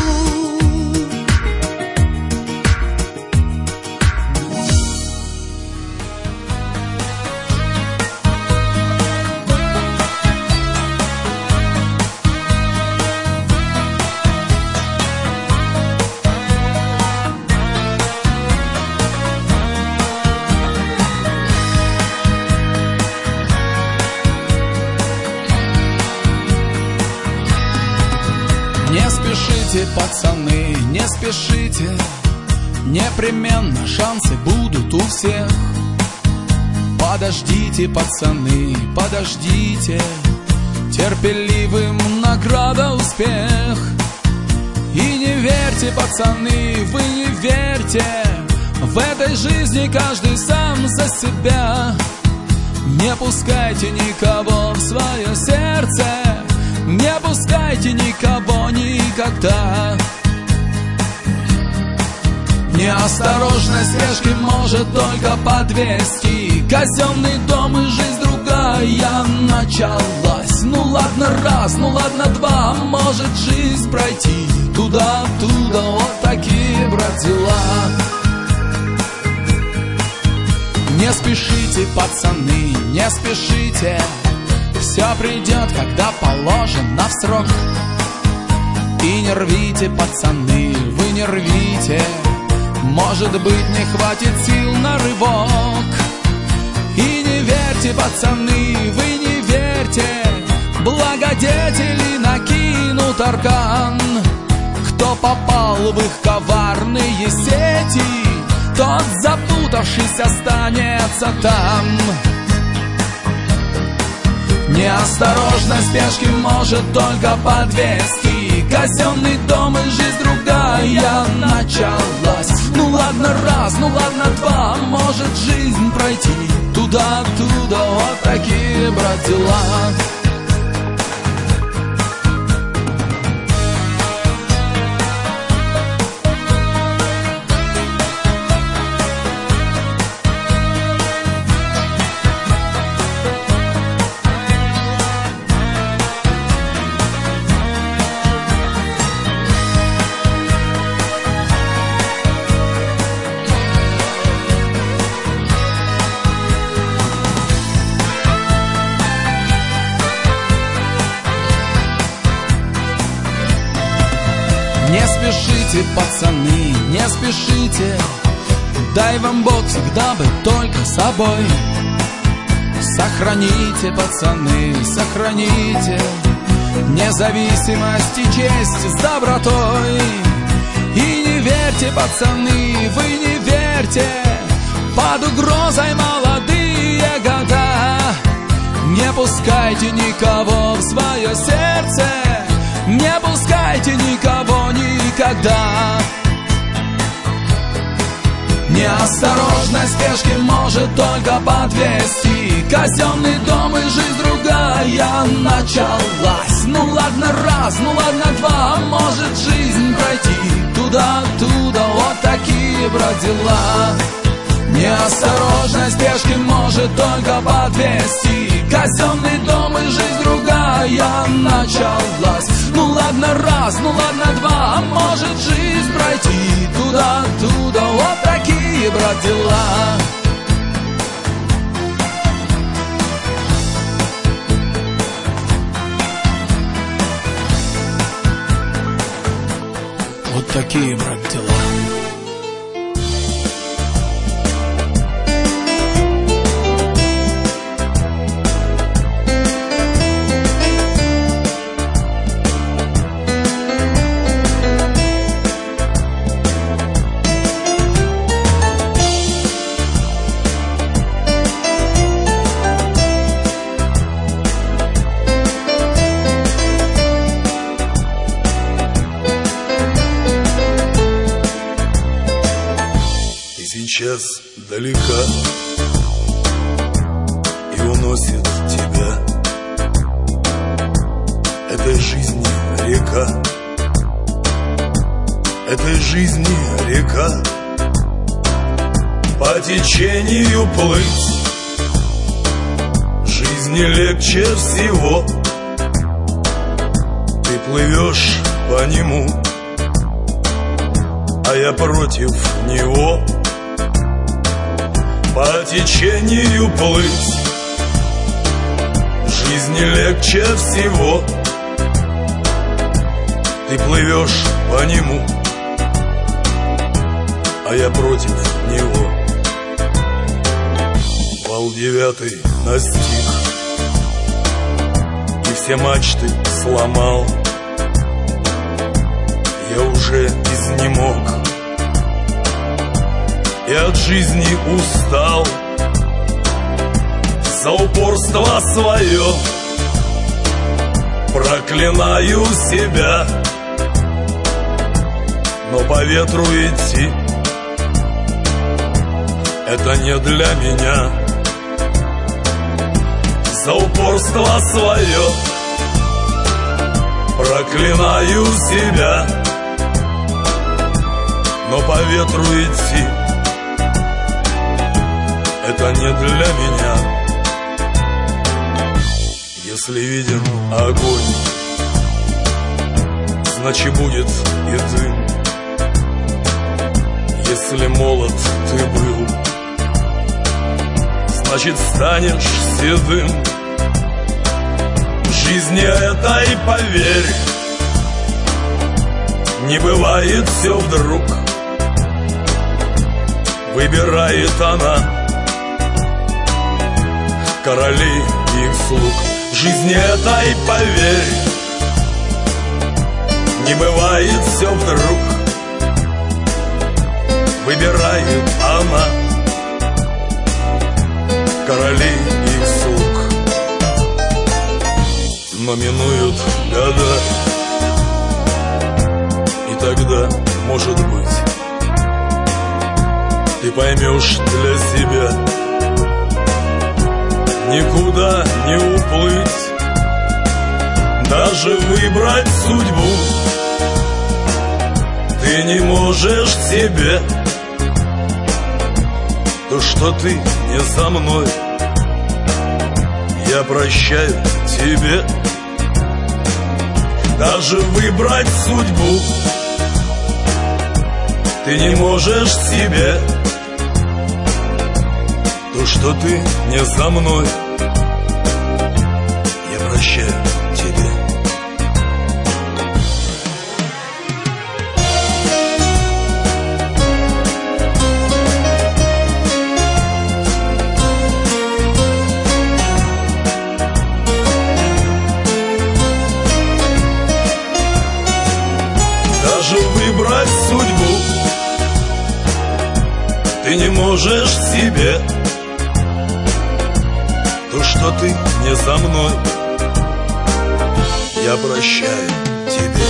Пацаны, не спешите, непременно шансы будут у всех. Подождите, пацаны, подождите, терпеливым награда успех. И не верьте, пацаны, вы не верьте, в этой жизни каждый сам за себя. Не пускайте никого в свое сердце, не пускайте никого никогда. Неосторожность спешки может только подвести. Казенный дом и жизнь другая началась. Ну ладно раз, ну ладно два, может жизнь пройти туда-оттуда, вот такие, брат, дела. Не спешите, пацаны, не спешите, все придет, когда положено в срок. И не рвите, пацаны, вы не рвите, может быть, не хватит сил на рывок. И не верьте, пацаны, вы не верьте, благодетели накинут аркан. Кто попал в их коварные сети, тот, запутавшись, останется там. Неосторожность спешки может только подвести. Казенный дом и жизнь другая началась. Ну ладно раз, ну ладно два, может жизнь пройти туда-оттуда, вот такие, брат, дела. Не спешите, пацаны, не спешите, дай вам Бог всегда быть только собой. Сохраните, пацаны, сохраните независимость и честь с добротой. И не верьте, пацаны, вы не верьте, под угрозой молодые года. Не пускайте никого в свое сердце, не пускайте никого никогда. Неосторожность спешки может только подвести. Казенный дом и жизнь другая началась. Ну ладно раз, ну ладно два, может жизнь пройти туда-оттуда, вот такие бродила. Неосторожность спешки может только подвести. Казенный дом и жизнь другая началась. Ну ладно раз, ну ладно два, может жизнь пройти туда-оттуда, вот такие бродила. Вот такие бродила. Сейчас далека и уносит тебя этой жизни река, этой жизни река. По течению плыть жизни легче всего. Ты плывешь по нему, а я против него. По течению плыть жизни легче всего. Ты плывешь по нему, а я против него. Вал 9 настиг и все мачты сломал. Я уже изнемог и от жизни устал. За упорство свое проклинаю себя. Но по ветру идти — это не для меня. За упорство свое проклинаю себя. Но по ветру идти — это не для меня. Если виден огонь, значит будет и дым. Если молод ты был, значит станешь седым. В жизни этой, поверь, не бывает все вдруг. Выбирает она королей и их слуг. В жизни этой, поверь, не бывает все вдруг. Выбирает она королей и их слуг. Но минуют года, и тогда, может быть, ты поймешь для себя, никуда не уплыть, даже выбрать судьбу ты не можешь себе. То, что ты не со мной, я прощаю тебе. Даже выбрать судьбу ты не можешь себе. То, что ты не со мной, я прощаю тебе. Даже выбрать судьбу ты не можешь себе. то, что ты не со мной. Я прощаю тебе.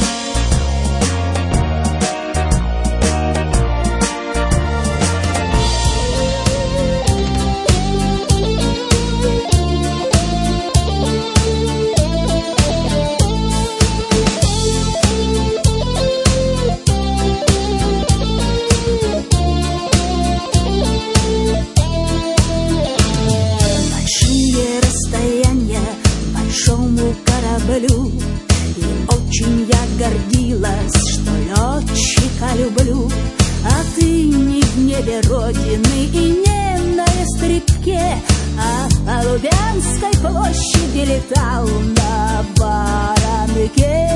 И очень я гордилась, что летчика люблю. А ты не в небе родины и не на стрипке, а по Лубянской площади летал на воронке.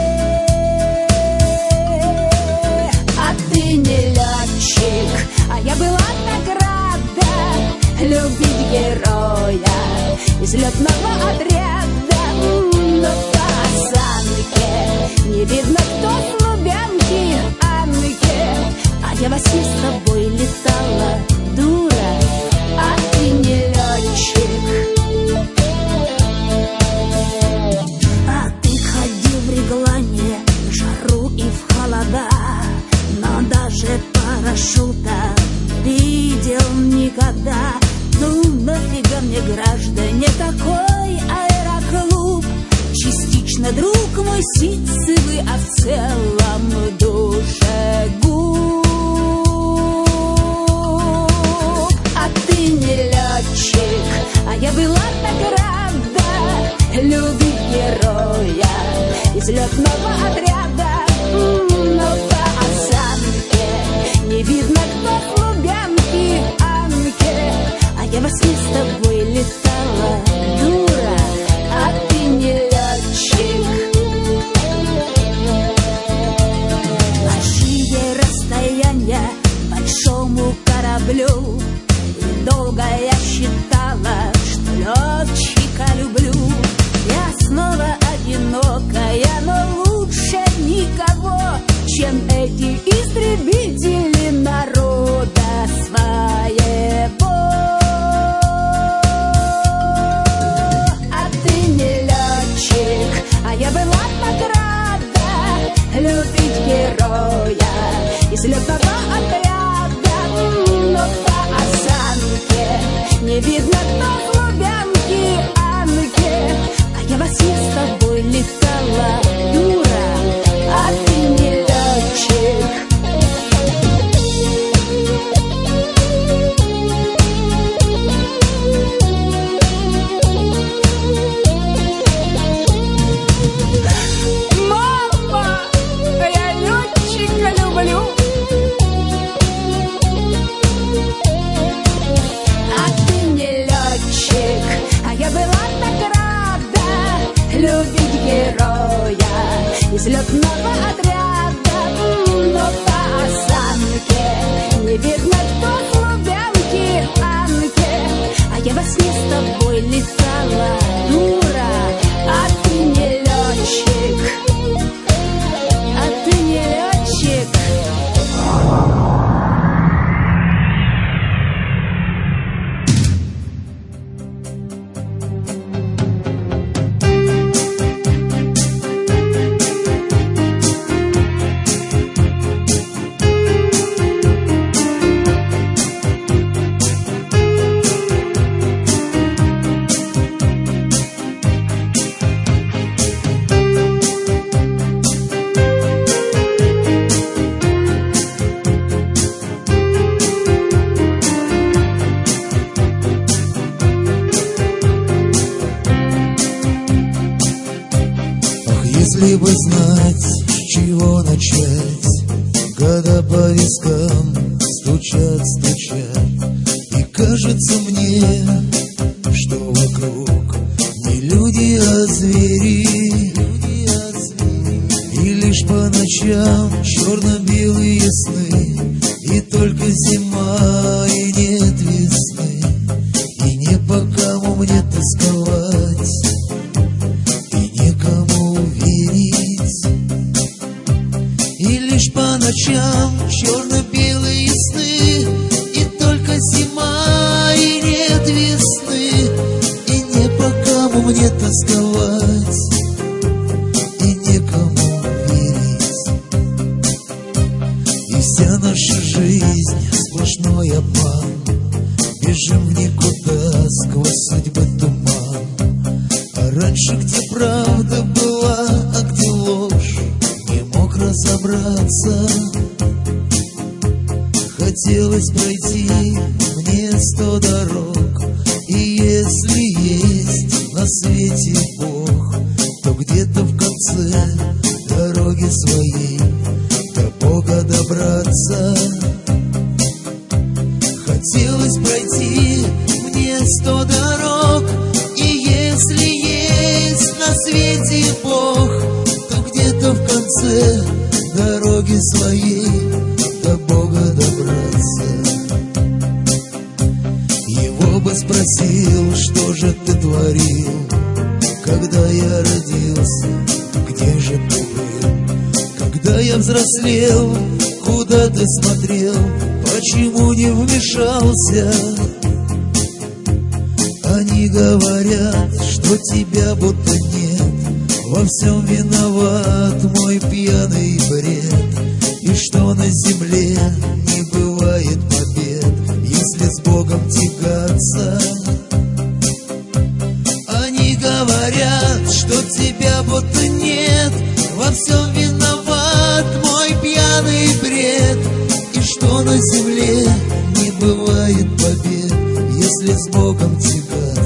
А ты не летчик, а я была так рада любить героя из летного отряда. Но по осанке не видно, кто с Лубянки Аннке. А я во сне с тобой летала, дура, а ты не летчик. А ты ходил в реглане в жару и в холода, но даже парашюта не видел никогда. Ну нафига мне, граждане, такой аэроклуб? Частично друг мой ситцевый, а в целом душегуб. А ты не летчик, а я была так рада любить героя из летного отряда. Но по осанке не видно, кто с Лубянки Аннке. А я во сне с тобой летала, дура, а ты не летчик. Большие расстояния большому кораблю, и долго я считала, что летчика люблю. Я снова одинокая, но лучше никого, чем эти истребители народа своего. Я была так рада любить героя из летного отряда. Но по осанке не видно, кто в Лубянки Аннке. А я во сне с тобой летала, дура, а ты не летчик. Из летного отряда, но по осанке не видно, кто с Лубянки Аннке. А я во сне с тобой летала, дура, а ты не летчик. А ты не летчик. Если бы знать, с чего начать, года по вискам стучат, стучат. И кажется мне, что вокруг не люди, а звери. И лишь по ночам черно-белые сны, и только зима, и нет весны. И не по кому мне тосковать, и лишь по ночам черно-белые сны, и только зима, и нет весны. не тосковать и некому верить. И вся наша жизнь сплошной обман. Бежим в никуда сквозь судьбы туман. А раньше где правда была, а где ложь, не мог разобраться. Хотелось пройти мне 100 дорог, и если есть на свете Бог, то где-то в конце дороги своей до Бога добраться. Хотелось пройти мне 100 дорог, и если есть на свете Бог, то где-то в конце дороги своей до Бога добраться. Его бы спросил, что же ты творил, когда я родился, где же ты был? Когда я взрослел, куда ты смотрел, почему не вмешался? Они говорят, что тебя будто нет, во всем виноват мой пьяный бред, и что на земле не бывает побед, если с Богом тягаться. Они говорят, что тебя будто нет, во всем виноват мой пьяный бред, и что на земле не бывает побед, если с Богом тягаться.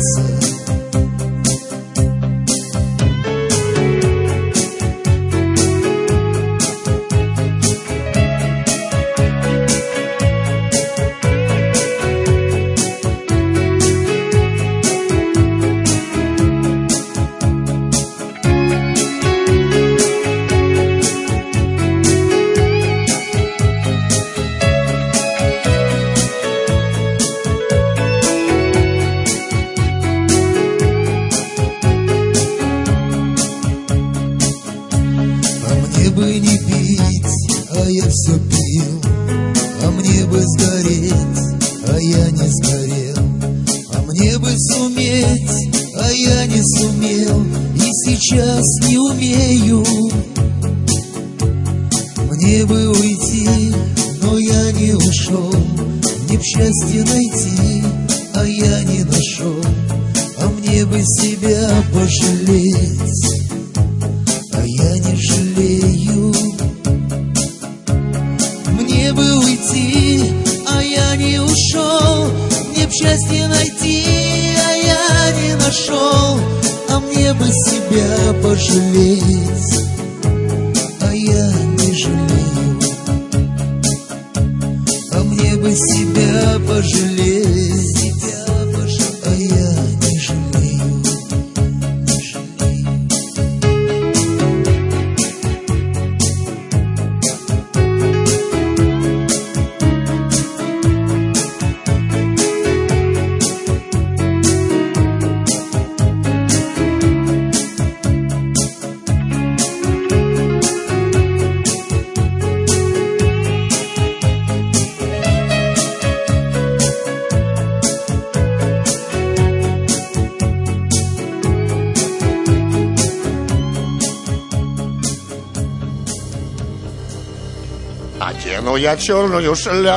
Одену я черную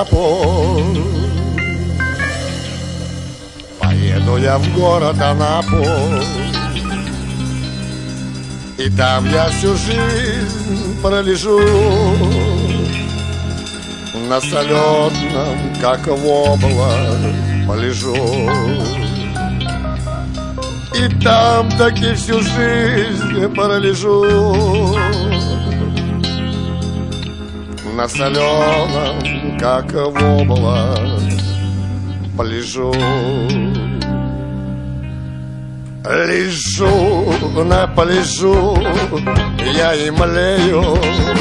шляпу, поеду я в город Анапу, и там я всю жизнь пролежу на солёдном, как вобла, полежу. И там таки всю жизнь пролежу на солёном, как вобла, полежу. Лежу, полежу, я и млею,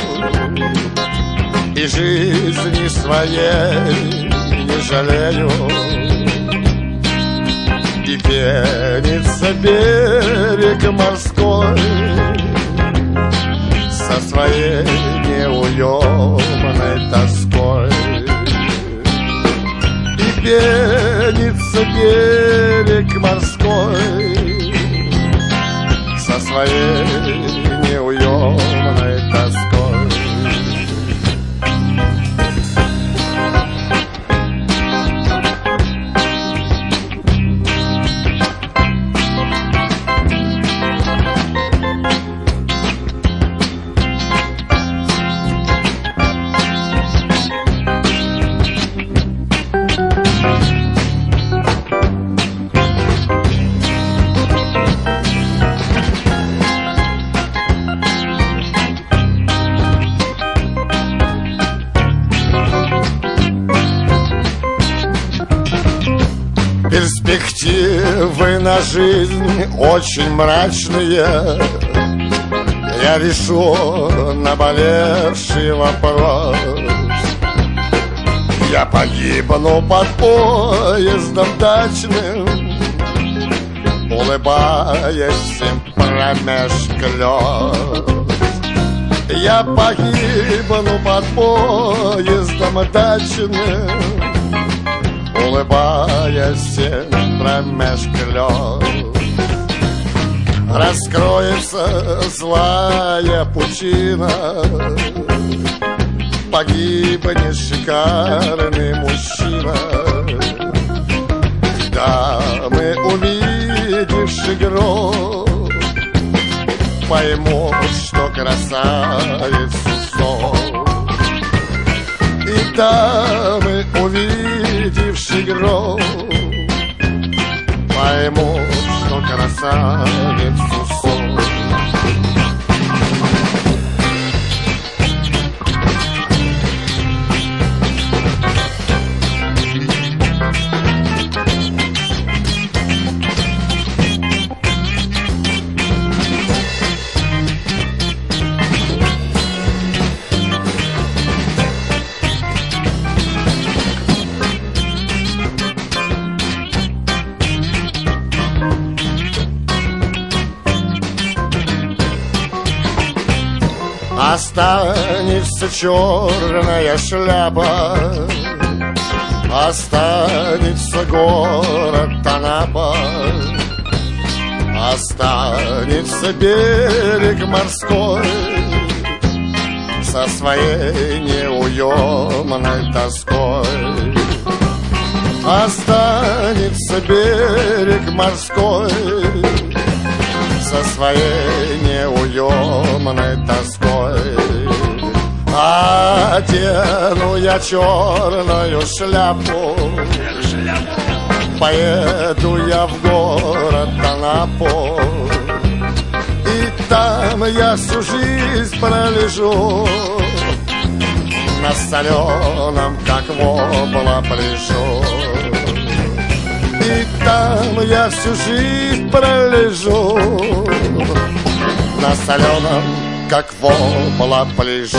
и жизни своей не жалею. И пенится берег морской со своей неуемной тоской. И пенится берег морской со своей неуемной тоской. Перспективы на жизнь очень мрачные. Я решу наболевший вопрос. Я погибну под поездом дачным, улыбаясь им промеж слез. Я погибну под поездом дачным, улыбаясь им промеж слез. Раскроется злая пучина, погибнет шикарный мужчина. Когда мы, увидевши гроб, поймут, что красавицу сон. И дамы, увидевши гроб, поймут, что красавицу сон. Останется черная шляпа, останется город Анапа, останется берег морской со своей неуемной тоской. Останется берег морской со своей неуемной тоской. Одену я черную шляпу, поеду я в город Анапу, и там я всю жизнь пролежу, на соленом, как вобла, пляжу. И там я всю жизнь пролежу, на соленом, как вобла, пляжу.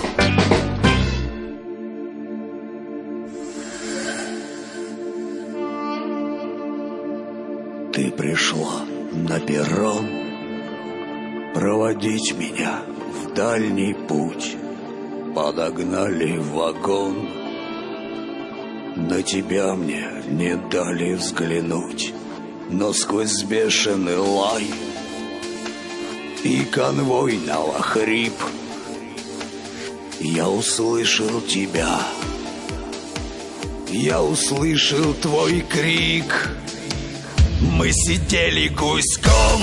Ты пришла на перрон проводить меня в дальний путь. Подогнали в вагон, на тебя мне не дали взглянуть. Но сквозь бешеный лай и конвойного хрип я услышал тебя. Я услышал твой крик. Мы сидели гуськом,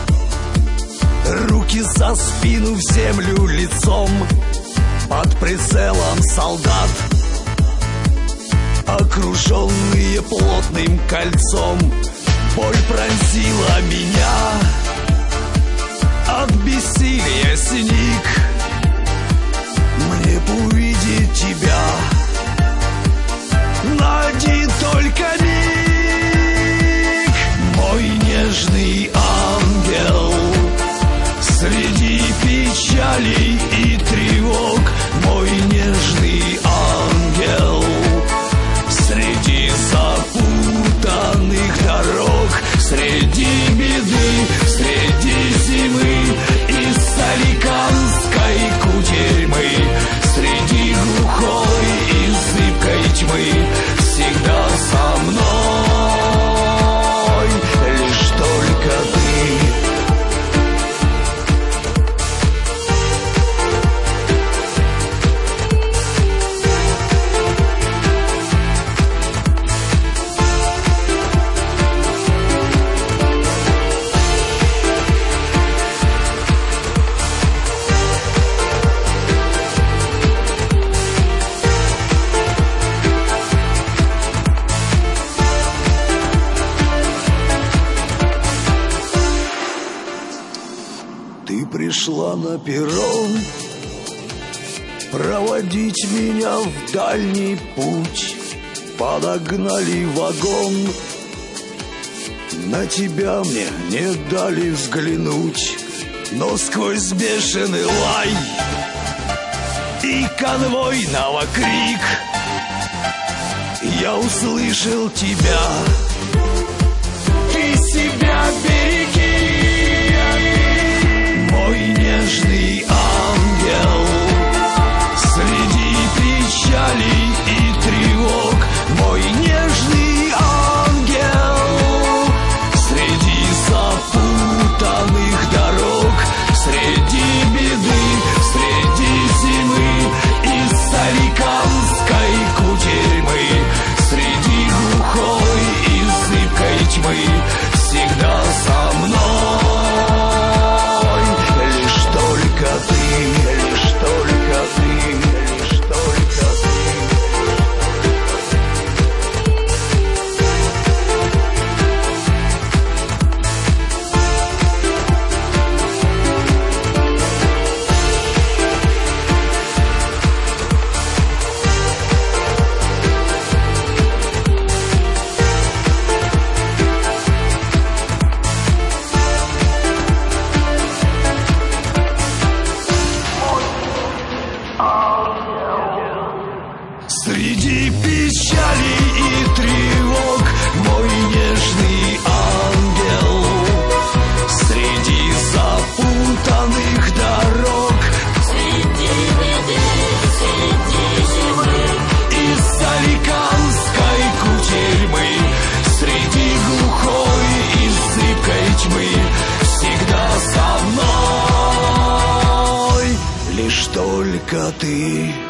руки за спину, в землю лицом, под прицелом солдат, окруженные плотным кольцом. Боль пронзила меня, от бессилия синик. Мне б увидеть тебя на один только миг, мой нежный ангел. Среди печалей и тревог, мой нежный ангел. Среди запутанных дорог, среди беды, среди зимы и соликанской кутерьмы, среди глухой и зыбкой тьмы, всегда со мной. вышла на перрон проводить меня в дальний путь. Подогнали вагон, на тебя мне не дали взглянуть. Но сквозь бешеный лай и конвойного крик я услышал тебя. Ты себя береги, мой нежный ангел. Среди печалей и тревог, мой нежный ангел. Среди запутанных дорог, среди беды, среди зимы и соликамской кутерьмы, среди глухой и зыбкой тьмы, всегда со мной. Лишь только ты, лишь только ты, лишь только ты. Среди печали и тревог, мой нежный ангел. Среди запутанных дорог, среди беды, среди зимы и соликамской кутерьмы, среди глухой и зыбкой тьмы, всегда со мной. Лишь только ты.